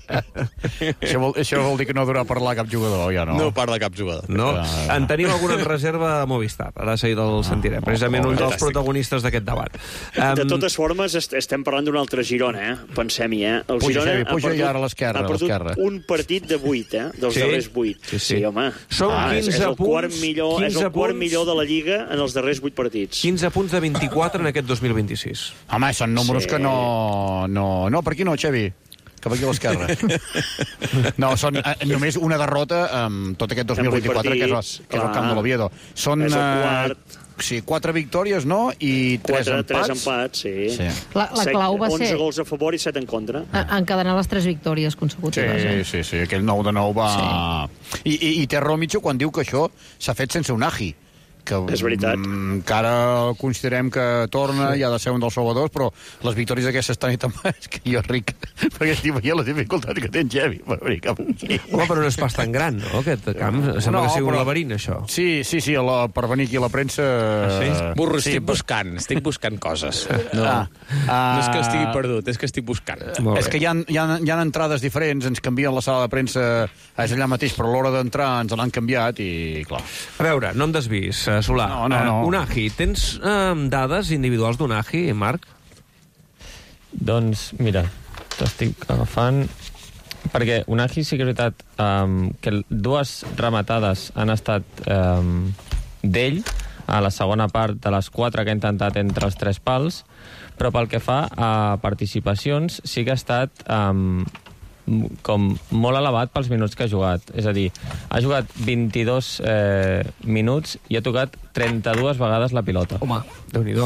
Això vol dir que no durà parlar cap jugador, ja no? No parla cap jugador. No? En tenim alguna en reserva a Movistar. Ara seguida el sentirem. Precisament un dels protagonistes d'aquest debat. De totes formes, estem parlant d'un altre Girona, Pensem-hi, El Girona puja ja ara a l'esquerra. Ha perdut un partit de 8, dels darrers 8. Sí, home. Són 15 punts. És el quart millor de la Lliga en els darrers 8 partits. 15 punts de 24 en aquest 2026. Home, són números que no... No, per aquí no, Xavi. Cap aquí a l'esquerra. No, són només una derrota amb tot aquest 2024, que és el camp de l'Oviedo. Són... És el quart. Sí, 4 victòries, no? I 3 empats. 3 empats, sí. La clau va ser... 11 gols a favor i 7 en contra. Encadenar les 3 victòries consecutives. Sí, aquell 9-9 va... Sí. I té raó Mitjo quan diu que això s'ha fet sense un Agi. Que, és veritat. Que ara considerem que torna i ha de ser un dels salvadors, però les victòries d'aquestes tan i tan és que jo ric, perquè estic veient la dificultat que té en Xavi. Home, però no és pas tan gran, no, aquest camp? Sembla que sigui un laberint, això. Sí, per venir aquí a la premsa... Burro, estic buscant coses. No és que estigui perdut, és que estic buscant. És que hi ha entrades diferents, ens canvien la sala de premsa, és allà mateix, però a l'hora d'entrar ens l'han canviat i, clar... A veure, no em desvis, Solà. No. Unai, tens dades individuals d'Unai, Marc? Doncs, mira, t'estic agafant... Perquè Unai sí que és veritat que 2 rematades han estat d'ell a la segona part de les 4 que ha intentat entre els 3 pals, però pel que fa a participacions sí que ha estat... com molt elevat pels minuts que ha jugat. És a dir, ha jugat 22 minuts i ha tocat 32 vegades la pilota. Home, Déu-n'hi-do,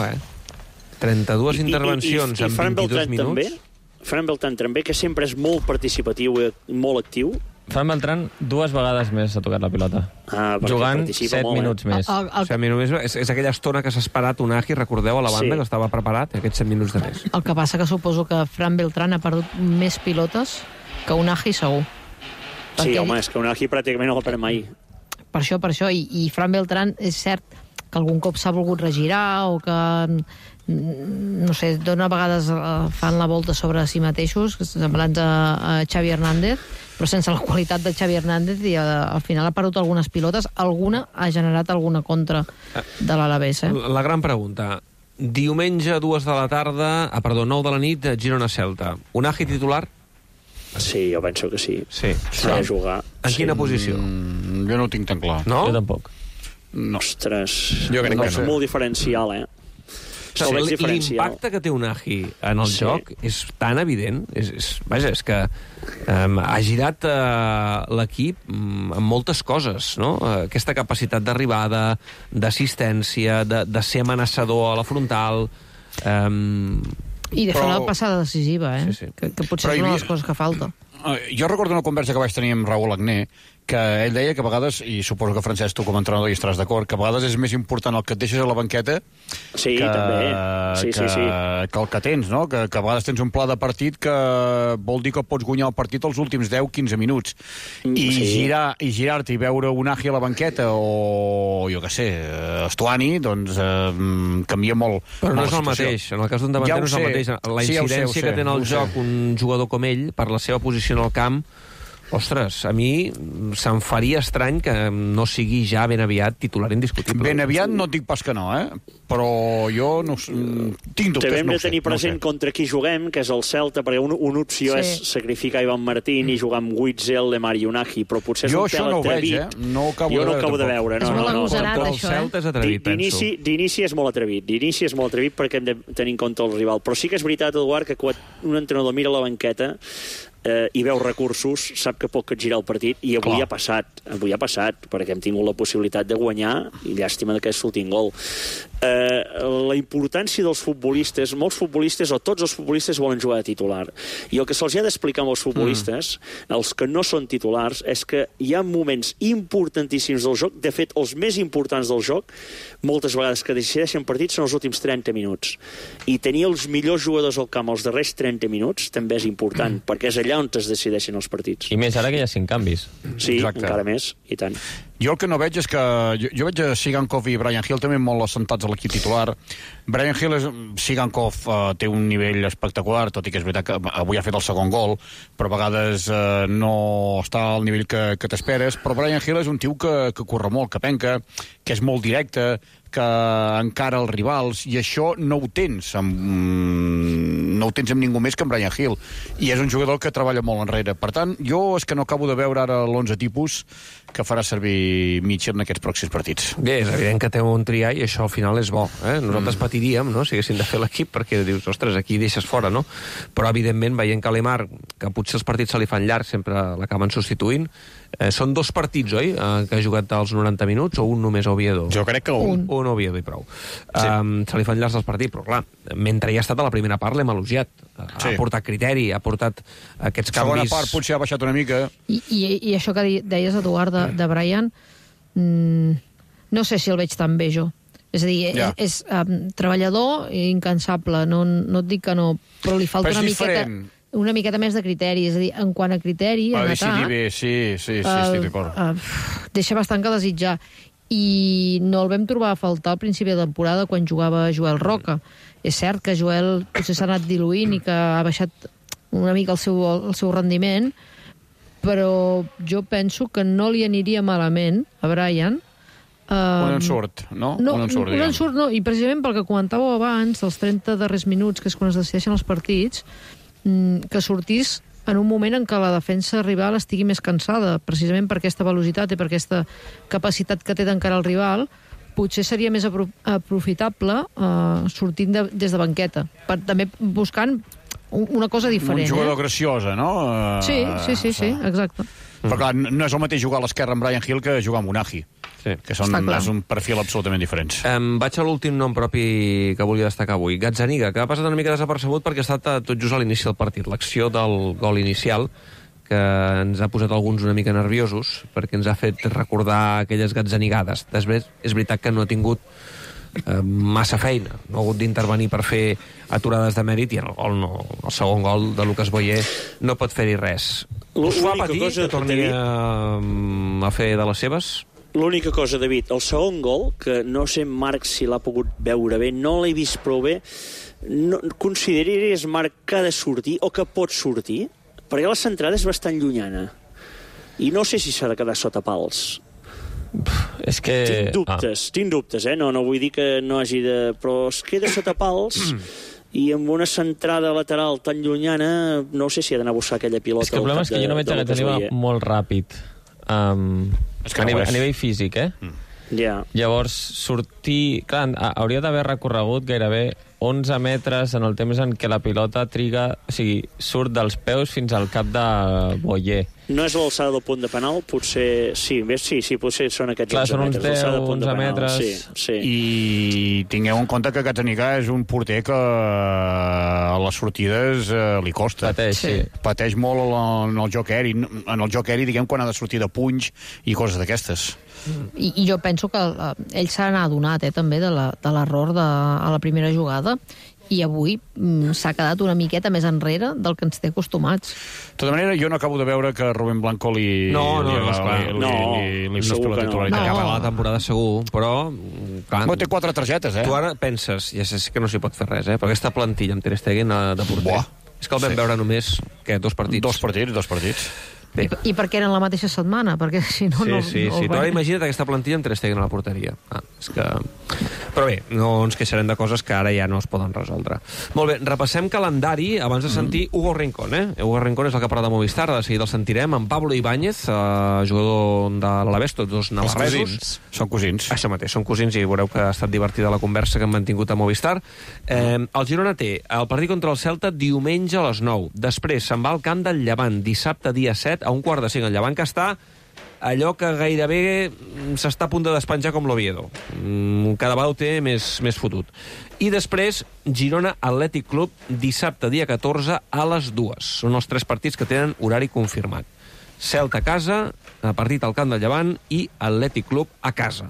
32 intervencions en 22 minuts. També? Fran Beltrán també, que sempre és molt participatiu i molt actiu. Fran Beltrán 2 vegades més ha tocat la pilota. Jugant 7 minuts més. 7 minuts més. És aquella estona que s'ha esperat Unai, recordeu, a la banda, que estava preparat, aquests 7 minuts de més. El que passa que suposo que Fran Beltrán ha perdut més pilotes que Unai segur. Sí, home, és que Unai pràcticament no la perd mai. Per això. I Fran Beltrán és cert que algun cop s'ha volgut regirar o que, no sé, a vegades fan la volta sobre si mateixos, semblants a Xavi Hernández, però sense la qualitat de Xavi Hernández, i al final ha perdut algunes pilotes, alguna ha generat alguna contra de l'Alavés. La gran pregunta. Diumenge, 2 de la tarda, 9 de la nit, Girona-Celta. Unai titular? Sí, jo penso que sí. Sí. S'ha de jugar. En quina posició? Jo no ho tinc tan clar. No? Jo tampoc. No. Ostres, jo crec que és molt diferencial, L'impacte que té Unai en el joc és tan evident, és que ha girat l'equip amb moltes coses, no? Aquesta capacitat d'arribada, d'assistència, de ser amenaçador a la frontal... I de fer la passada decisiva, que potser és una de les coses que falta. Jo recordo una conversa que vaig tenir amb Raúl Agné, que ell deia que a vegades, i suposo que Francesc, tu com a entrenador hi estaràs d'acord, que a vegades és més important el que et deixes a la banqueta que el que tens, no? Que a vegades tens un pla de partit que vol dir que pots guanyar el partit els últims 10-15 minuts. I girar-te i veure Unai a la banqueta o, jo què sé, Estuani, doncs canvia molt. Però no és el mateix. En el cas d'un davanter no és el mateix. La incidència que té en el joc un jugador com ell, per la seva posició en el camp, ostres, a mi se'm faria estrany que no sigui ja ben aviat titular indiscutible. Ben aviat no et dic pas que no, però jo no tinc dubtes, també hem de tenir present contra qui juguem, que és el Celta, perquè una opció és sacrificar Ivan Martín i jugar amb Witzel, Lemar i Unai, però potser és un pèl atrevit. No ho acabo de veure. És molt agosarat, això, El Celta és atrevit, penso. D'inici és molt atrevit. D'inici és molt atrevit perquè hem de tenir en compte el rival. Però sí que és veritat, Eduard, que quan un entrenador mira la banqueta i veu recursos, sap que pot capgirar el partit, i avui ha passat, perquè hem tingut la possibilitat de guanyar, i llàstima d'aquest últim gol. La importància dels futbolistes, molts futbolistes, o tots els futbolistes volen jugar de titular, i el que se'ls ha d'explicar als futbolistes, els que no són titulars, és que hi ha moments importantíssims del joc, de fet, els més importants del joc, moltes vegades que decideixen partits són els últims 30 minuts, i tenir els millors jugadors al camp els darrers 30 minuts també és important, perquè és allà on es decideixen els partits. I més ara que hi ha 5 canvis. Sí, encara més, i tant. Jo el que no veig és que... Jo veig a Sigankov i Brian Hill també molt assentats a l'equip titular. Brian Hill, Sigankov té un nivell espectacular, tot i que és veritat que avui ha fet el segon gol, però a vegades no està al nivell que t'esperes. Però Brian Hill és un tio que corre molt, que penca, que és molt directe, que encara els rivals, i això no ho tens amb ningú més que amb Brian Hill, i és un jugador que treballa molt enrere. Per tant, jo és que no acabo de veure ara l'11 tipus que farà servir Mitchell en aquests pròxims partits. Bé, és evident que té un triar i això al final és bo. Nosaltres patiríem, no?, si haguéssim de fer l'equip, perquè dius, ostres, aquí deixes fora, no? Però, evidentment, veient que Lemar, que potser els partits se li fan llargs, sempre l'acaben substituint. Són 2 partits, oi?, que ha jugat als 90 minuts, o un només a Oviedo? Jo crec que un. Un a Oviedo i prou. Se li fan llargs els partits, però clar, mentre hi ha estat a la primera part l'hem elogiat. Ha portat criteri, ha portat aquests canvis... Segona part potser ha baixat una mica. I això que deies, Eduard, de Brian, no sé si el veig tan bé, jo. És a dir, és treballador i incansable, no et dic que no, però li falta una miqueta més de criteri, és a dir, en quant a criteri, en atac... Sí, estic d'acord. Deixa bastant que desitjar. I no el vam trobar a faltar al principi de temporada quan jugava Joel Roca. És cert que Joel potser s'ha anat diluint i que ha baixat una mica el seu rendiment, però jo penso que no li aniria malament a Brian. Un ensurt, no? Un ensurt no, i precisament pel que comentàveu abans, els 30 darrers minuts, que és quan es decideixen els partits, que sortís en un moment en què la defensa rival estigui més cansada, precisament per aquesta velocitat i per aquesta capacitat que té d'encarar el rival, potser seria més aprofitable sortint des de banqueta, també buscant una cosa diferent. Un jugador graciosa, no? Sí, exacte. Però clar, no és el mateix jugar a l'esquerra amb Brian Hill que jugar amb Unagi, que és un perfil absolutament diferents. Vaig a l'últim nom propi que volia destacar avui, Gazzaniga, que ha passat una mica desapercebut perquè ha estat tot just a l'inici del partit. L'acció del gol inicial, que ens ha posat alguns una mica nerviosos, perquè ens ha fet recordar aquelles gazzanigades. Després, és veritat que no ha tingut massa feina, no ha hagut d'intervenir per fer aturades de mèrit, i el segon gol de Lucas Boyer no pot fer-hi res. Us fa patir que torni a fer de les seves? L'única cosa, David, el segon gol, que no sé, Marc, si l'ha pogut veure bé, no l'he vist prou bé, consideraries, Marc, que ha de sortir o que pot sortir? Perquè la centrada és bastant llunyana. I no sé si s'ha de quedar sota pals. És que... Tinc dubtes, no vull dir que no hagi de... Però es queda sota pals i amb una centrada lateral tan llunyana no sé si ha d'anar a buscar aquella pilota. És que el problema és que jo no veig que tenia molt ràpid. A nivell físic, Llavors, sortir... Clar, hauria d'haver recorregut gairebé 11 metres en el temps en què la pilota triga... O sigui, surt dels peus fins al cap de Boyer. No és l'alçada del punt de penal, potser... Sí, potser són aquests 11 metres. Clar, són uns 10, 11 metres. Sí. I tingueu en compte que Gazzaniga és un porter que a les sortides li costa. Pateix molt en el joc aeri. En el joc aeri, diguem, quan ha de sortir de punys i coses d'aquestes. I jo penso que ell s'ha adonat també de l'error a la primera jugada, i avui s'ha quedat una miqueta més enrere del que ens té acostumats. De tota manera, jo no acabo de veure que Rubén Blanco li segur que no. Acaba la temporada segur, però... Té 4 targetes, Tu ara penses, ja sé que no s'hi pot fer res, però aquesta plantilla amb Ter Stegen de porter. És que el vam veure només, 2 partits? 2 partits. I per què eren la mateixa setmana? Perquè si no... Sí. Tu ara imagina't aquesta plantilla amb Ter Stegen a la porteria. És que... Però bé, no ens queixarem de coses que ara ja no es poden resoldre. Molt bé, repassem calendari abans de sentir Hugo Rincón. Hugo Rincón és el que parla de Movistar, de seguida el sentirem, amb Pablo Ibáñez, jugador de l'Alavés, tots dos navarresos. Són cosins. Això mateix, són cosins, i veureu que ha estat divertida la conversa que hem mantingut a Movistar. El Girona té el partit contra el Celta diumenge a les 9. Després se'n va al camp del Llevant, dissabte dia 7, a 1:45. El Llevant que està allò que gairebé s'està a punt de despenjar com l'Oviedo. Cada vegada ho té més fotut. I després, Girona Atlètic Club, dissabte dia 14 a les 2. Són els 3 partits que tenen horari confirmat. Celta a casa, partit al camp del Llevant, i Atlètic Club a casa.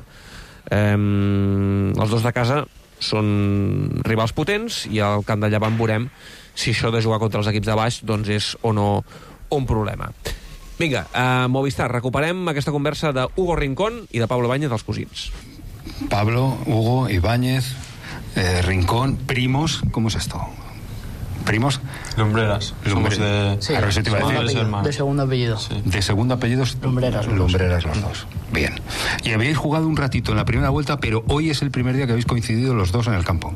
Els dos de casa són rivals potents, i al camp del Llevant veurem si això de jugar contra els equips de baix doncs és o no un problema. Vinga, Movistar, recuperem aquesta conversa de Hugo Rincón i de Pablo Ibáñez, dels cosins. Pablo, Hugo, Ibáñez, Rincón, primos, ¿cómo es esto? ¿Primos? Lumbreras. Somos de... Sí, de segundo apellido. Sí. ¿De segundo apellido? Lumbreras. Lumbreras los dos. Bien. Y habéis jugado un ratito en la primera vuelta, pero hoy es el primer día que habéis coincidido los dos en el campo.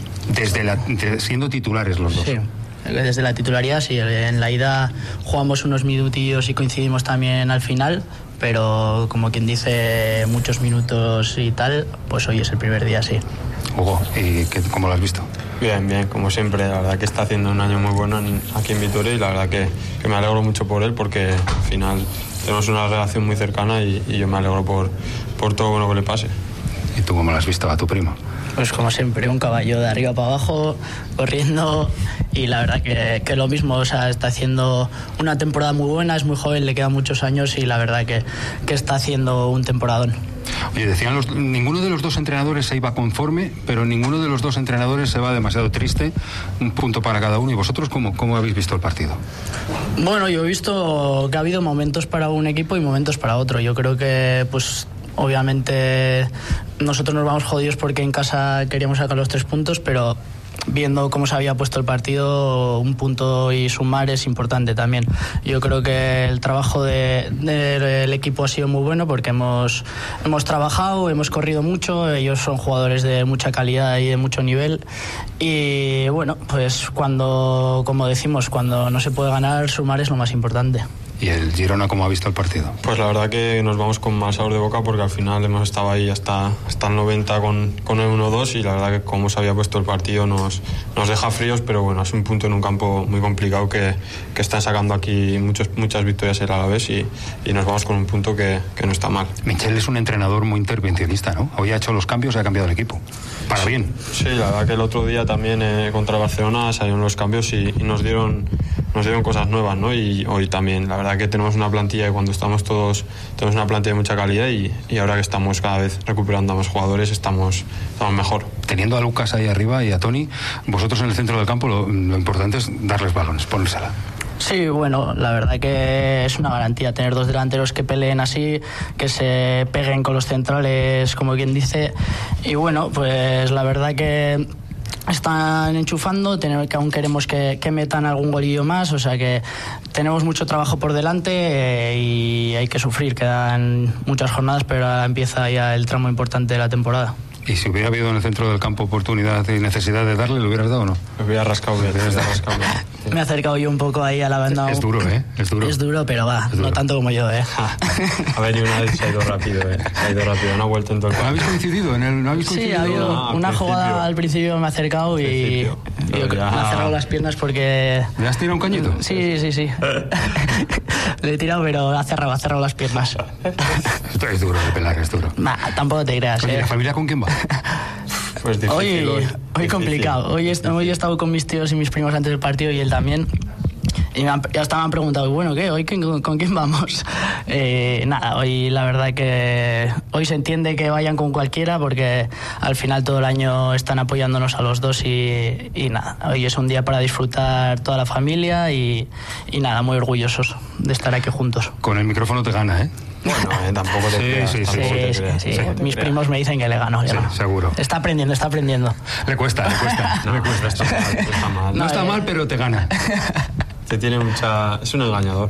Siendo titulares los dos. Sí. Desde la titularidad, sí. En la ida jugamos unos minutillos y coincidimos también al final, pero como quien dice, muchos minutos y tal, pues hoy es el primer día, sí. Hugo, ¿y cómo lo has visto? Bien, como siempre. La verdad que está haciendo un año muy bueno aquí en Vitoria y la verdad que me alegro mucho por él porque al final tenemos una relación muy cercana y yo me alegro por todo lo que le pase. ¿Y tú cómo lo has visto a tu primo? Pues como siempre, un caballo de arriba para abajo, corriendo, y la verdad que lo mismo, o sea, está haciendo una temporada muy buena, es muy joven, le quedan muchos años y la verdad que está haciendo un temporadón. Oye, decían ninguno de los dos entrenadores se iba conforme, pero ninguno de los dos entrenadores se va demasiado triste, un punto para cada uno. ¿Y vosotros cómo habéis visto el partido? Bueno, yo he visto que ha habido momentos para un equipo y momentos para otro. Yo creo que, pues, obviamente nosotros nos vamos jodidos porque en casa queríamos sacar los 3 puntos, pero viendo cómo se había puesto el partido, un punto y sumar es importante también. Yo creo que el trabajo del equipo ha sido muy bueno porque hemos trabajado, hemos corrido mucho, ellos son jugadores de mucha calidad y de mucho nivel y bueno, pues como decimos, cuando no se puede ganar, sumar es lo más importante. ¿Y el Girona cómo ha visto el partido? Pues la verdad que nos vamos con más sabor de boca porque al final hemos estado ahí hasta el 90 con el 1-2 y la verdad que como se había puesto el partido nos deja fríos, pero bueno, es un punto en un campo muy complicado que están sacando aquí muchas victorias el Alavés y nos vamos con un punto que no está mal. Michel es un entrenador muy intervencionista, ¿no? Hoy ha hecho los cambios y ha cambiado el equipo. Para bien. Sí, la verdad que el otro día también contra Barcelona salieron los cambios y nos dieron cosas nuevas, ¿no? Y hoy también, la verdad que tenemos una plantilla y cuando estamos todos, tenemos una plantilla de mucha calidad y ahora que estamos cada vez recuperando a más jugadores, estamos mejor. Teniendo a Lucas ahí arriba y a Toni, vosotros en el centro del campo lo importante es darles balones, ponérsela. Sí, bueno, la verdad que es una garantía tener 2 delanteros que peleen así, que se peguen con los centrales, como quien dice, y bueno, pues la verdad que están enchufando, que aún queremos que metan algún golillo más, o sea que tenemos mucho trabajo por delante y hay que sufrir, quedan muchas jornadas, pero ahora empieza ya el tramo importante de la temporada. ¿Y si hubiera habido en el centro del campo oportunidad y necesidad de darle, lo hubieras dado o no? Lo hubiera rascado bien. Me he acercado yo un poco ahí a la banda. Es duro, ¿eh? Es duro, pero va, no tanto como yo, ¿eh? A ver, y una vez se ha ido rápido, una vuelta en todo el campo. ¿Habéis coincidido? Sí, ha habido una jugada al principio, me he acercado y me ha cerrado las piernas porque... ¿Le has tirado un cañito? Sí. Le he tirado, pero ha cerrado las piernas. Esto es duro de pelar, es duro. Tampoco te creas, Oye, ¿la familia con quién va? Pues difícil hoy complicado. Hoy he estado con mis tíos y mis primos antes del partido y él también. Y ya hasta me han preguntado, bueno, ¿qué? ¿Hoy con quién vamos? Nada, hoy la verdad que hoy se entiende que vayan con cualquiera porque al final todo el año están apoyándonos a los dos y nada, hoy es un día para disfrutar toda la familia y nada, muy orgullosos de estar aquí juntos. Con el micrófono te gana, ¿eh? Bueno, tampoco te creas. Sí. Mis primos me dicen que le gano. Sí, seguro. Está aprendiendo. Le cuesta. No está mal. No está mal, pero te gana. Es un engañador.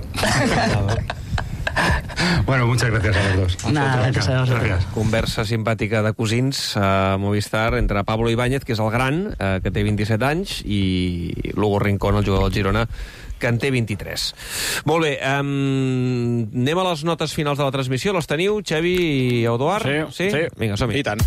Bueno, muchas gracias a los dos. Gracias a vosotros. Gracias. Conversa simpàtica de cosins a Movistar entre Pablo Ibáñez, que és el gran, que té 27 anys, i Hugo Rincón, el jugador del Girona, que en té 23. Molt bé, anem a les notes finals de la transmissió. Les teniu, Xavi i Eduard? Sí. Vinga, som-hi. I tant.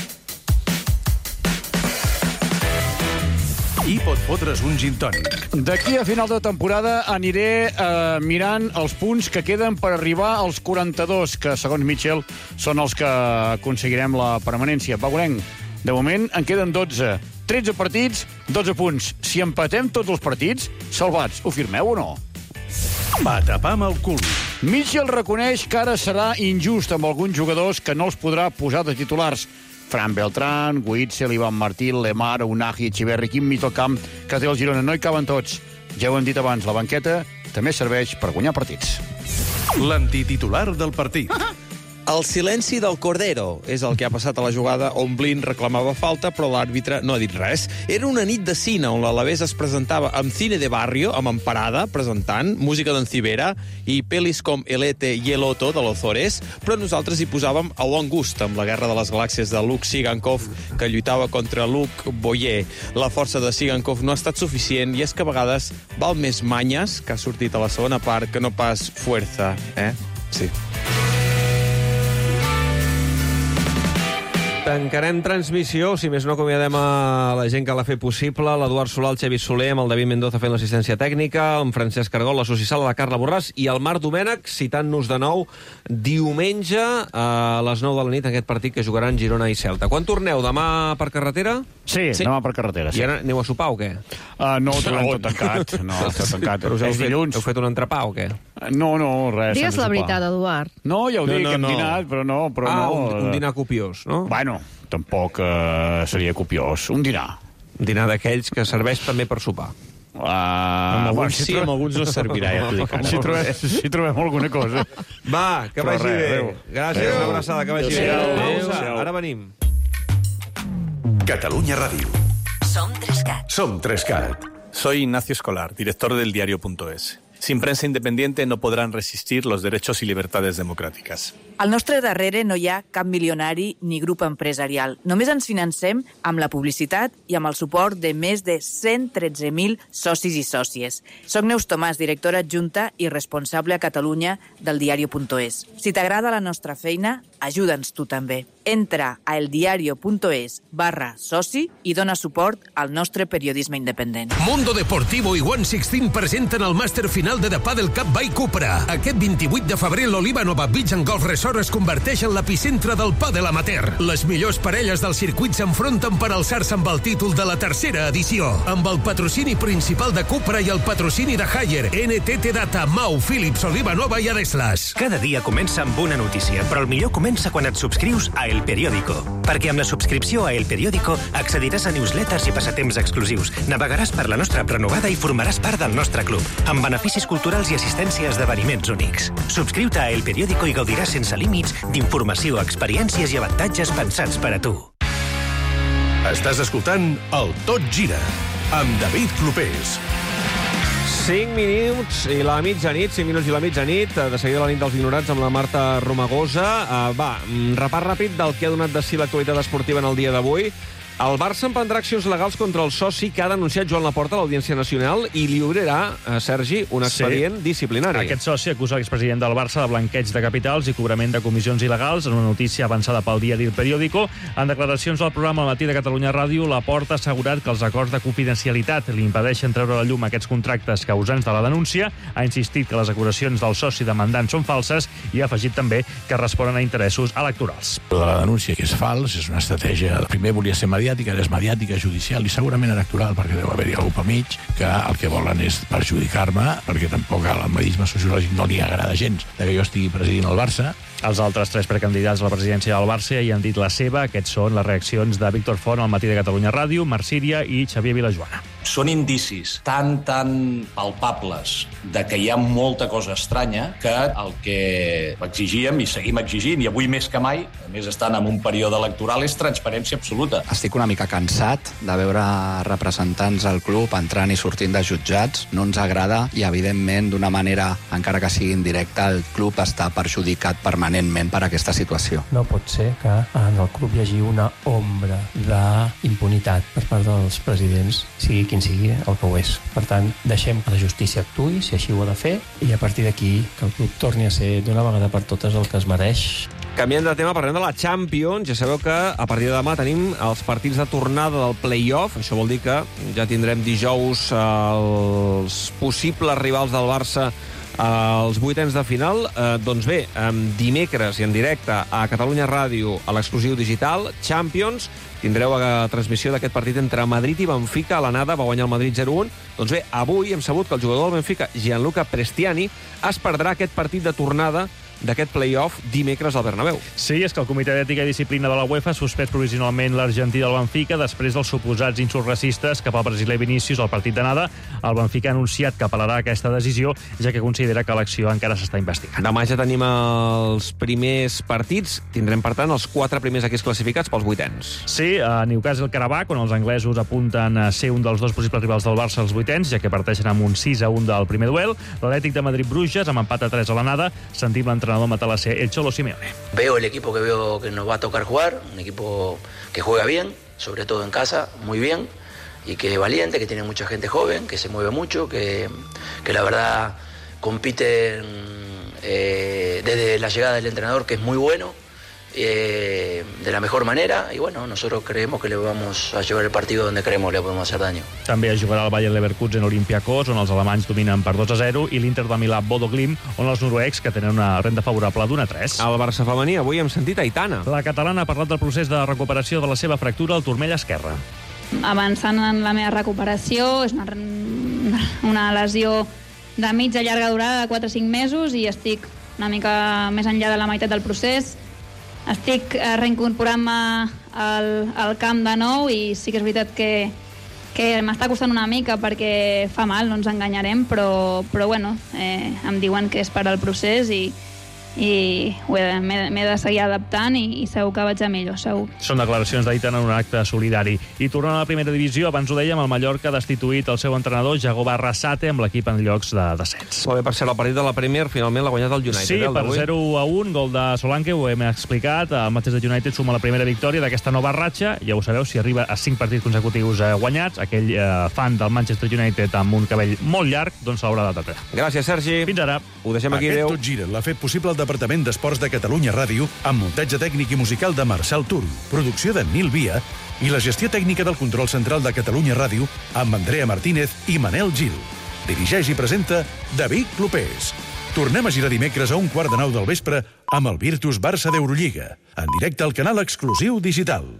I pot fotre's un gin tònic. D'aquí a final de temporada aniré mirant els punts que queden per arribar als 42, que segons Michel són els que aconseguirem la permanència. Veurem, de moment en queden 12. 13 partits, 12 punts. Si empatem tots els partits, salvats. Ho firmeu o no? Va tapar amb el cul. Michel reconeix que ara serà injust amb alguns jugadors que no els podrà posar de titulars. Fran Beltrán, Witzel, Ivan Martín, Lemar, Unai, Echeverri, Quim mig del camp, que té el Girona. No hi caben tots. Ja ho hem dit abans, la banqueta també serveix per guanyar partits. L'antititular del partit. El silenci del Cordero és el que ha passat a la jugada on Blin reclamava falta, però l'àrbitre no ha dit res. Era una nit de cine on l'Alavés es presentava amb cine de barrio, amb Emparada, presentant, música d'en Civera i pel·lis com Elete i El Otto, de l'Ozores, però nosaltres hi posàvem a bon gust amb la Guerra de les Galàxies de Luke Sigankov, que lluitava contra Luke Boyer. La força de Sigankov no ha estat suficient i és que a vegades val més manyes, que ha sortit a la segona part, que no pas fuerza, Sí. Tancarem transmissió, si més no acomiadem a la gent que l'ha fet possible, l'Eduard Solà, el Xavi Soler, amb el David Mendoza fent l'assistència tècnica, amb Francesc Cargol, la Susi Sala, la Carla Borràs i el Marc Domènech, citant-nos de nou diumenge a les 9 de la nit aquest partit que jugaran Girona i Celta. Quan torneu? Demà per carretera? Sí, demà per carretera, sí. I ara aneu a sopar o què? No, tot tancat. No, tot tancat. Però heu fet un entrepà o què? No, res. Digues la veritat, Eduard. No, ja ho dic, hem dinat, però no. Un dinar copiós, no? Bueno, tampoc seria copiós. Un dinar. Un dinar d'aquells que serveix també per sopar. Amb alguns sí, amb alguns no servirà, ja t'ho dic. Si trobem alguna cosa. Va, que vagi bé. Gràcies, una abraçada, que vagi bé. Adéu. Ara venim. Catalunya Ràdio. Som 3CAT. Som 3CAT. Soy Ignacio Escolar, director del diario.es. Sin prensa independiente no podrán resistir los derechos y libertades democràtiques. Al nostre darrere no hi ha cap milionari ni grup empresarial. Només ens financem amb la publicitat i amb el suport de més de 113.000 socis i sòcies. Soc Neus Tomàs, directora adjunta i responsable a Catalunya del diario.es. Si t'agrada la nostra feina, ajuda'ns tu també. Entra a eldiario.es/soci i dona suport al nostre periodisme independent. Mundo Deportivo i 116 presenten el màster final de The Padel Cup by Cupra. Aquest 28 de febrer l'Oliva Nova Beach and Golf Resort es converteix en l'epicentre del pàdel amateur. Les millors parelles del circuit s'enfronten per alçar-se amb el títol de la tercera edició. Amb el patrocini principal de Cupra i el patrocini de Haier, NTT Data, Mau, Philips, Oliva Nova i Adeslas. Cada dia comença amb una notícia, però el millor comença quan et subscrius a El Periódico. Perquè amb la subscripció a El Periódico accediràs a newsletters i passatemps exclusius, navegaràs per la nostra prenovada i formaràs part del nostre club, amb beneficis culturals i assistència a esdeveniments únics. Subscriu-te a El Periódico i gaudiràs sense límits d'informació, experiències i avantatges pensats per a tu. Estàs escoltant el Tot Gira, amb David Clopés. 5 minuts i la mitjanit, de seguida la nit dels ignorats amb la Marta Romagosa. Repàs ràpid del que ha donat de si l'actualitat esportiva en el dia d'avui. El Barça emprendrà accions legals contra el soci que ha denunciat Joan Laporta a l'Audiència Nacional i li obrirà, Sergi, un expedient disciplinari. Aquest soci acusa l'expresident del Barça de blanqueig de capitals i cobrament de comissions il·legals. En una notícia avançada pel diari El Periódico, en declaracions al programa Al matí de Catalunya Ràdio, Laporta ha assegurat que els acords de confidencialitat li impedeixen treure a la llum aquests contractes causants de la denúncia, ha insistit que les acusacions del soci demandant són falses i ha afegit també que responen a interessos electorals. La denúncia que és fals és una estratègia. Primer volia ser mediàtica, és mediàtica, judicial i segurament electoral, perquè deu haver-hi algú per mig que el que volen és perjudicar-me, perquè tampoc al medisme sociològic no li agrada gens que jo estigui presidint el Barça. Els altres 3 precandidats a la presidència del Barça hi han dit la seva. Aquests són les reaccions de Víctor Font al matí de Catalunya Ràdio, Marc Síria i Xavier Vilajoana. Són indicis tan palpables de que hi ha molta cosa estranya que el que exigíem i seguim exigint, i avui més que mai, a més estant en un període electoral, és transparència absoluta. Estic una mica cansat de veure representants del club entrant i sortint de jutjats. No ens agrada i, evidentment, d'una manera, encara que sigui indirecta, el club està perjudicat permanentment per aquesta situació. No pot ser que en el club hi hagi una ombra d'impunitat per part dels presidents, sigui quin sigui el que ho és. Per tant, deixem que la justícia actuï, si així ho ha de fer, i a partir d'aquí que el club torni a ser d'una vegada per totes el que es mereix. Canviant de tema, parlem de la Champions. Ja sabeu que a partir de demà tenim els partits de tornada del play-off. Això vol dir que ja tindrem dijous els possibles rivals del Barça als vuitens de final. Doncs bé, dimecres i en directe a Catalunya Ràdio, a l'exclusiu digital, Champions, tindreu a transmissió d'aquest partit entre Madrid i Benfica. A l'anada va guanyar el Madrid 0-1. Doncs bé, avui hem sabut que el jugador del Benfica, Gianluca Prestiani, es perdrà aquest partit de tornada d'aquest play-off dimecres al Bernabéu. Sí, és que el Comitè d'Ètica i Disciplina de la UEFA ha suspès provisionalment l'argentí del Benfica després dels suposats insults racistes cap al brasiler Vinícius al partit d'anada. El Benfica ha anunciat que apel·larà aquesta decisió, ja que considera que l'acció encara s'està investigant. Demà ja tenim els primers partits. Tindrem, per tant, els 4 primers equips classificats pels vuitens. Sí, a Newcastle-Karabakh, on els anglesos apunten a ser un dels 2 possibles rivals del Barça als vuitens, ja que parteixen amb un 6-1 del primer duel. L'Atlètic de Madrid-Bruges, amb empat a 3 a l'anada, sentim l'entrenador matalasser, el Cholo Simeone. Veo el equipo que veo que nos va a tocar jugar, un equipo que juega bien, sobre todo en casa, muy bien, y que es valiente, que tiene mucha gente joven, que se mueve mucho, que la verdad compite desde la llegada del entrenador, que es muy bueno, de la mejor manera, y bueno, nosotros creemos que le vamos a llevar el partido donde creemos le podemos hacer daño. També jugarà el Bayer Leverkusen Olympiacos, on els alemanys dominen per 2-0, i l'Inter de Milà Bodo Glimt, on els noruecs, que tenen una renda favorable d'1-3. Al Barça femení avui hem sentit Aitana. La catalana ha parlat del procés de recuperació de la seva fractura al turmell esquerre. Avançant en la meva recuperació, és una lesió de mitja llarga durada de 4 o 5 mesos i estic una mica més enllà de la meitat del procés. Estic reincorporant-me al camp de nou i sí que és veritat que m'està costant una mica perquè fa mal, no ens enganyarem, però bueno, em diuen que és per al procés i m'he de seguir adaptant i segur que vaig a millor, segur. Són declaracions d'Aitana en un acte solidari. I tornant a la primera divisió, abans ho dèiem, el Mallorca ha destituït el seu entrenador, Jagoba Arrasate, amb l'equip en llocs de descens. Molt bé, per cert, el partit de la Premier finalment l'ha guanyat el United. Sí, per 0-1, gol de Solanke, ho hem explicat. El Manchester United suma la primera victòria d'aquesta nova ratxa. Ja ho sabeu, si arriba a 5 partits consecutius guanyats, aquell fan del Manchester United amb un cabell molt llarg, doncs s'haurà de tatuar. Gràcies, Sergi. Fins ara. Ho deixem aquí, adéu. adéu. Aquest Tot Gira l'ha fet possible el Departament d'Esports de Catalunya Ràdio amb muntatge tècnic i musical de Marçal Tur, producció de Nil Via i la gestió tècnica del control central de Catalunya Ràdio amb Andrea Martínez i Manel Gil. Dirigeix i presenta David Clopés. Tornem a girar dimecres a 8:15 del vespre amb el Virtus Barça d'Eurolliga, en directe al canal exclusiu digital.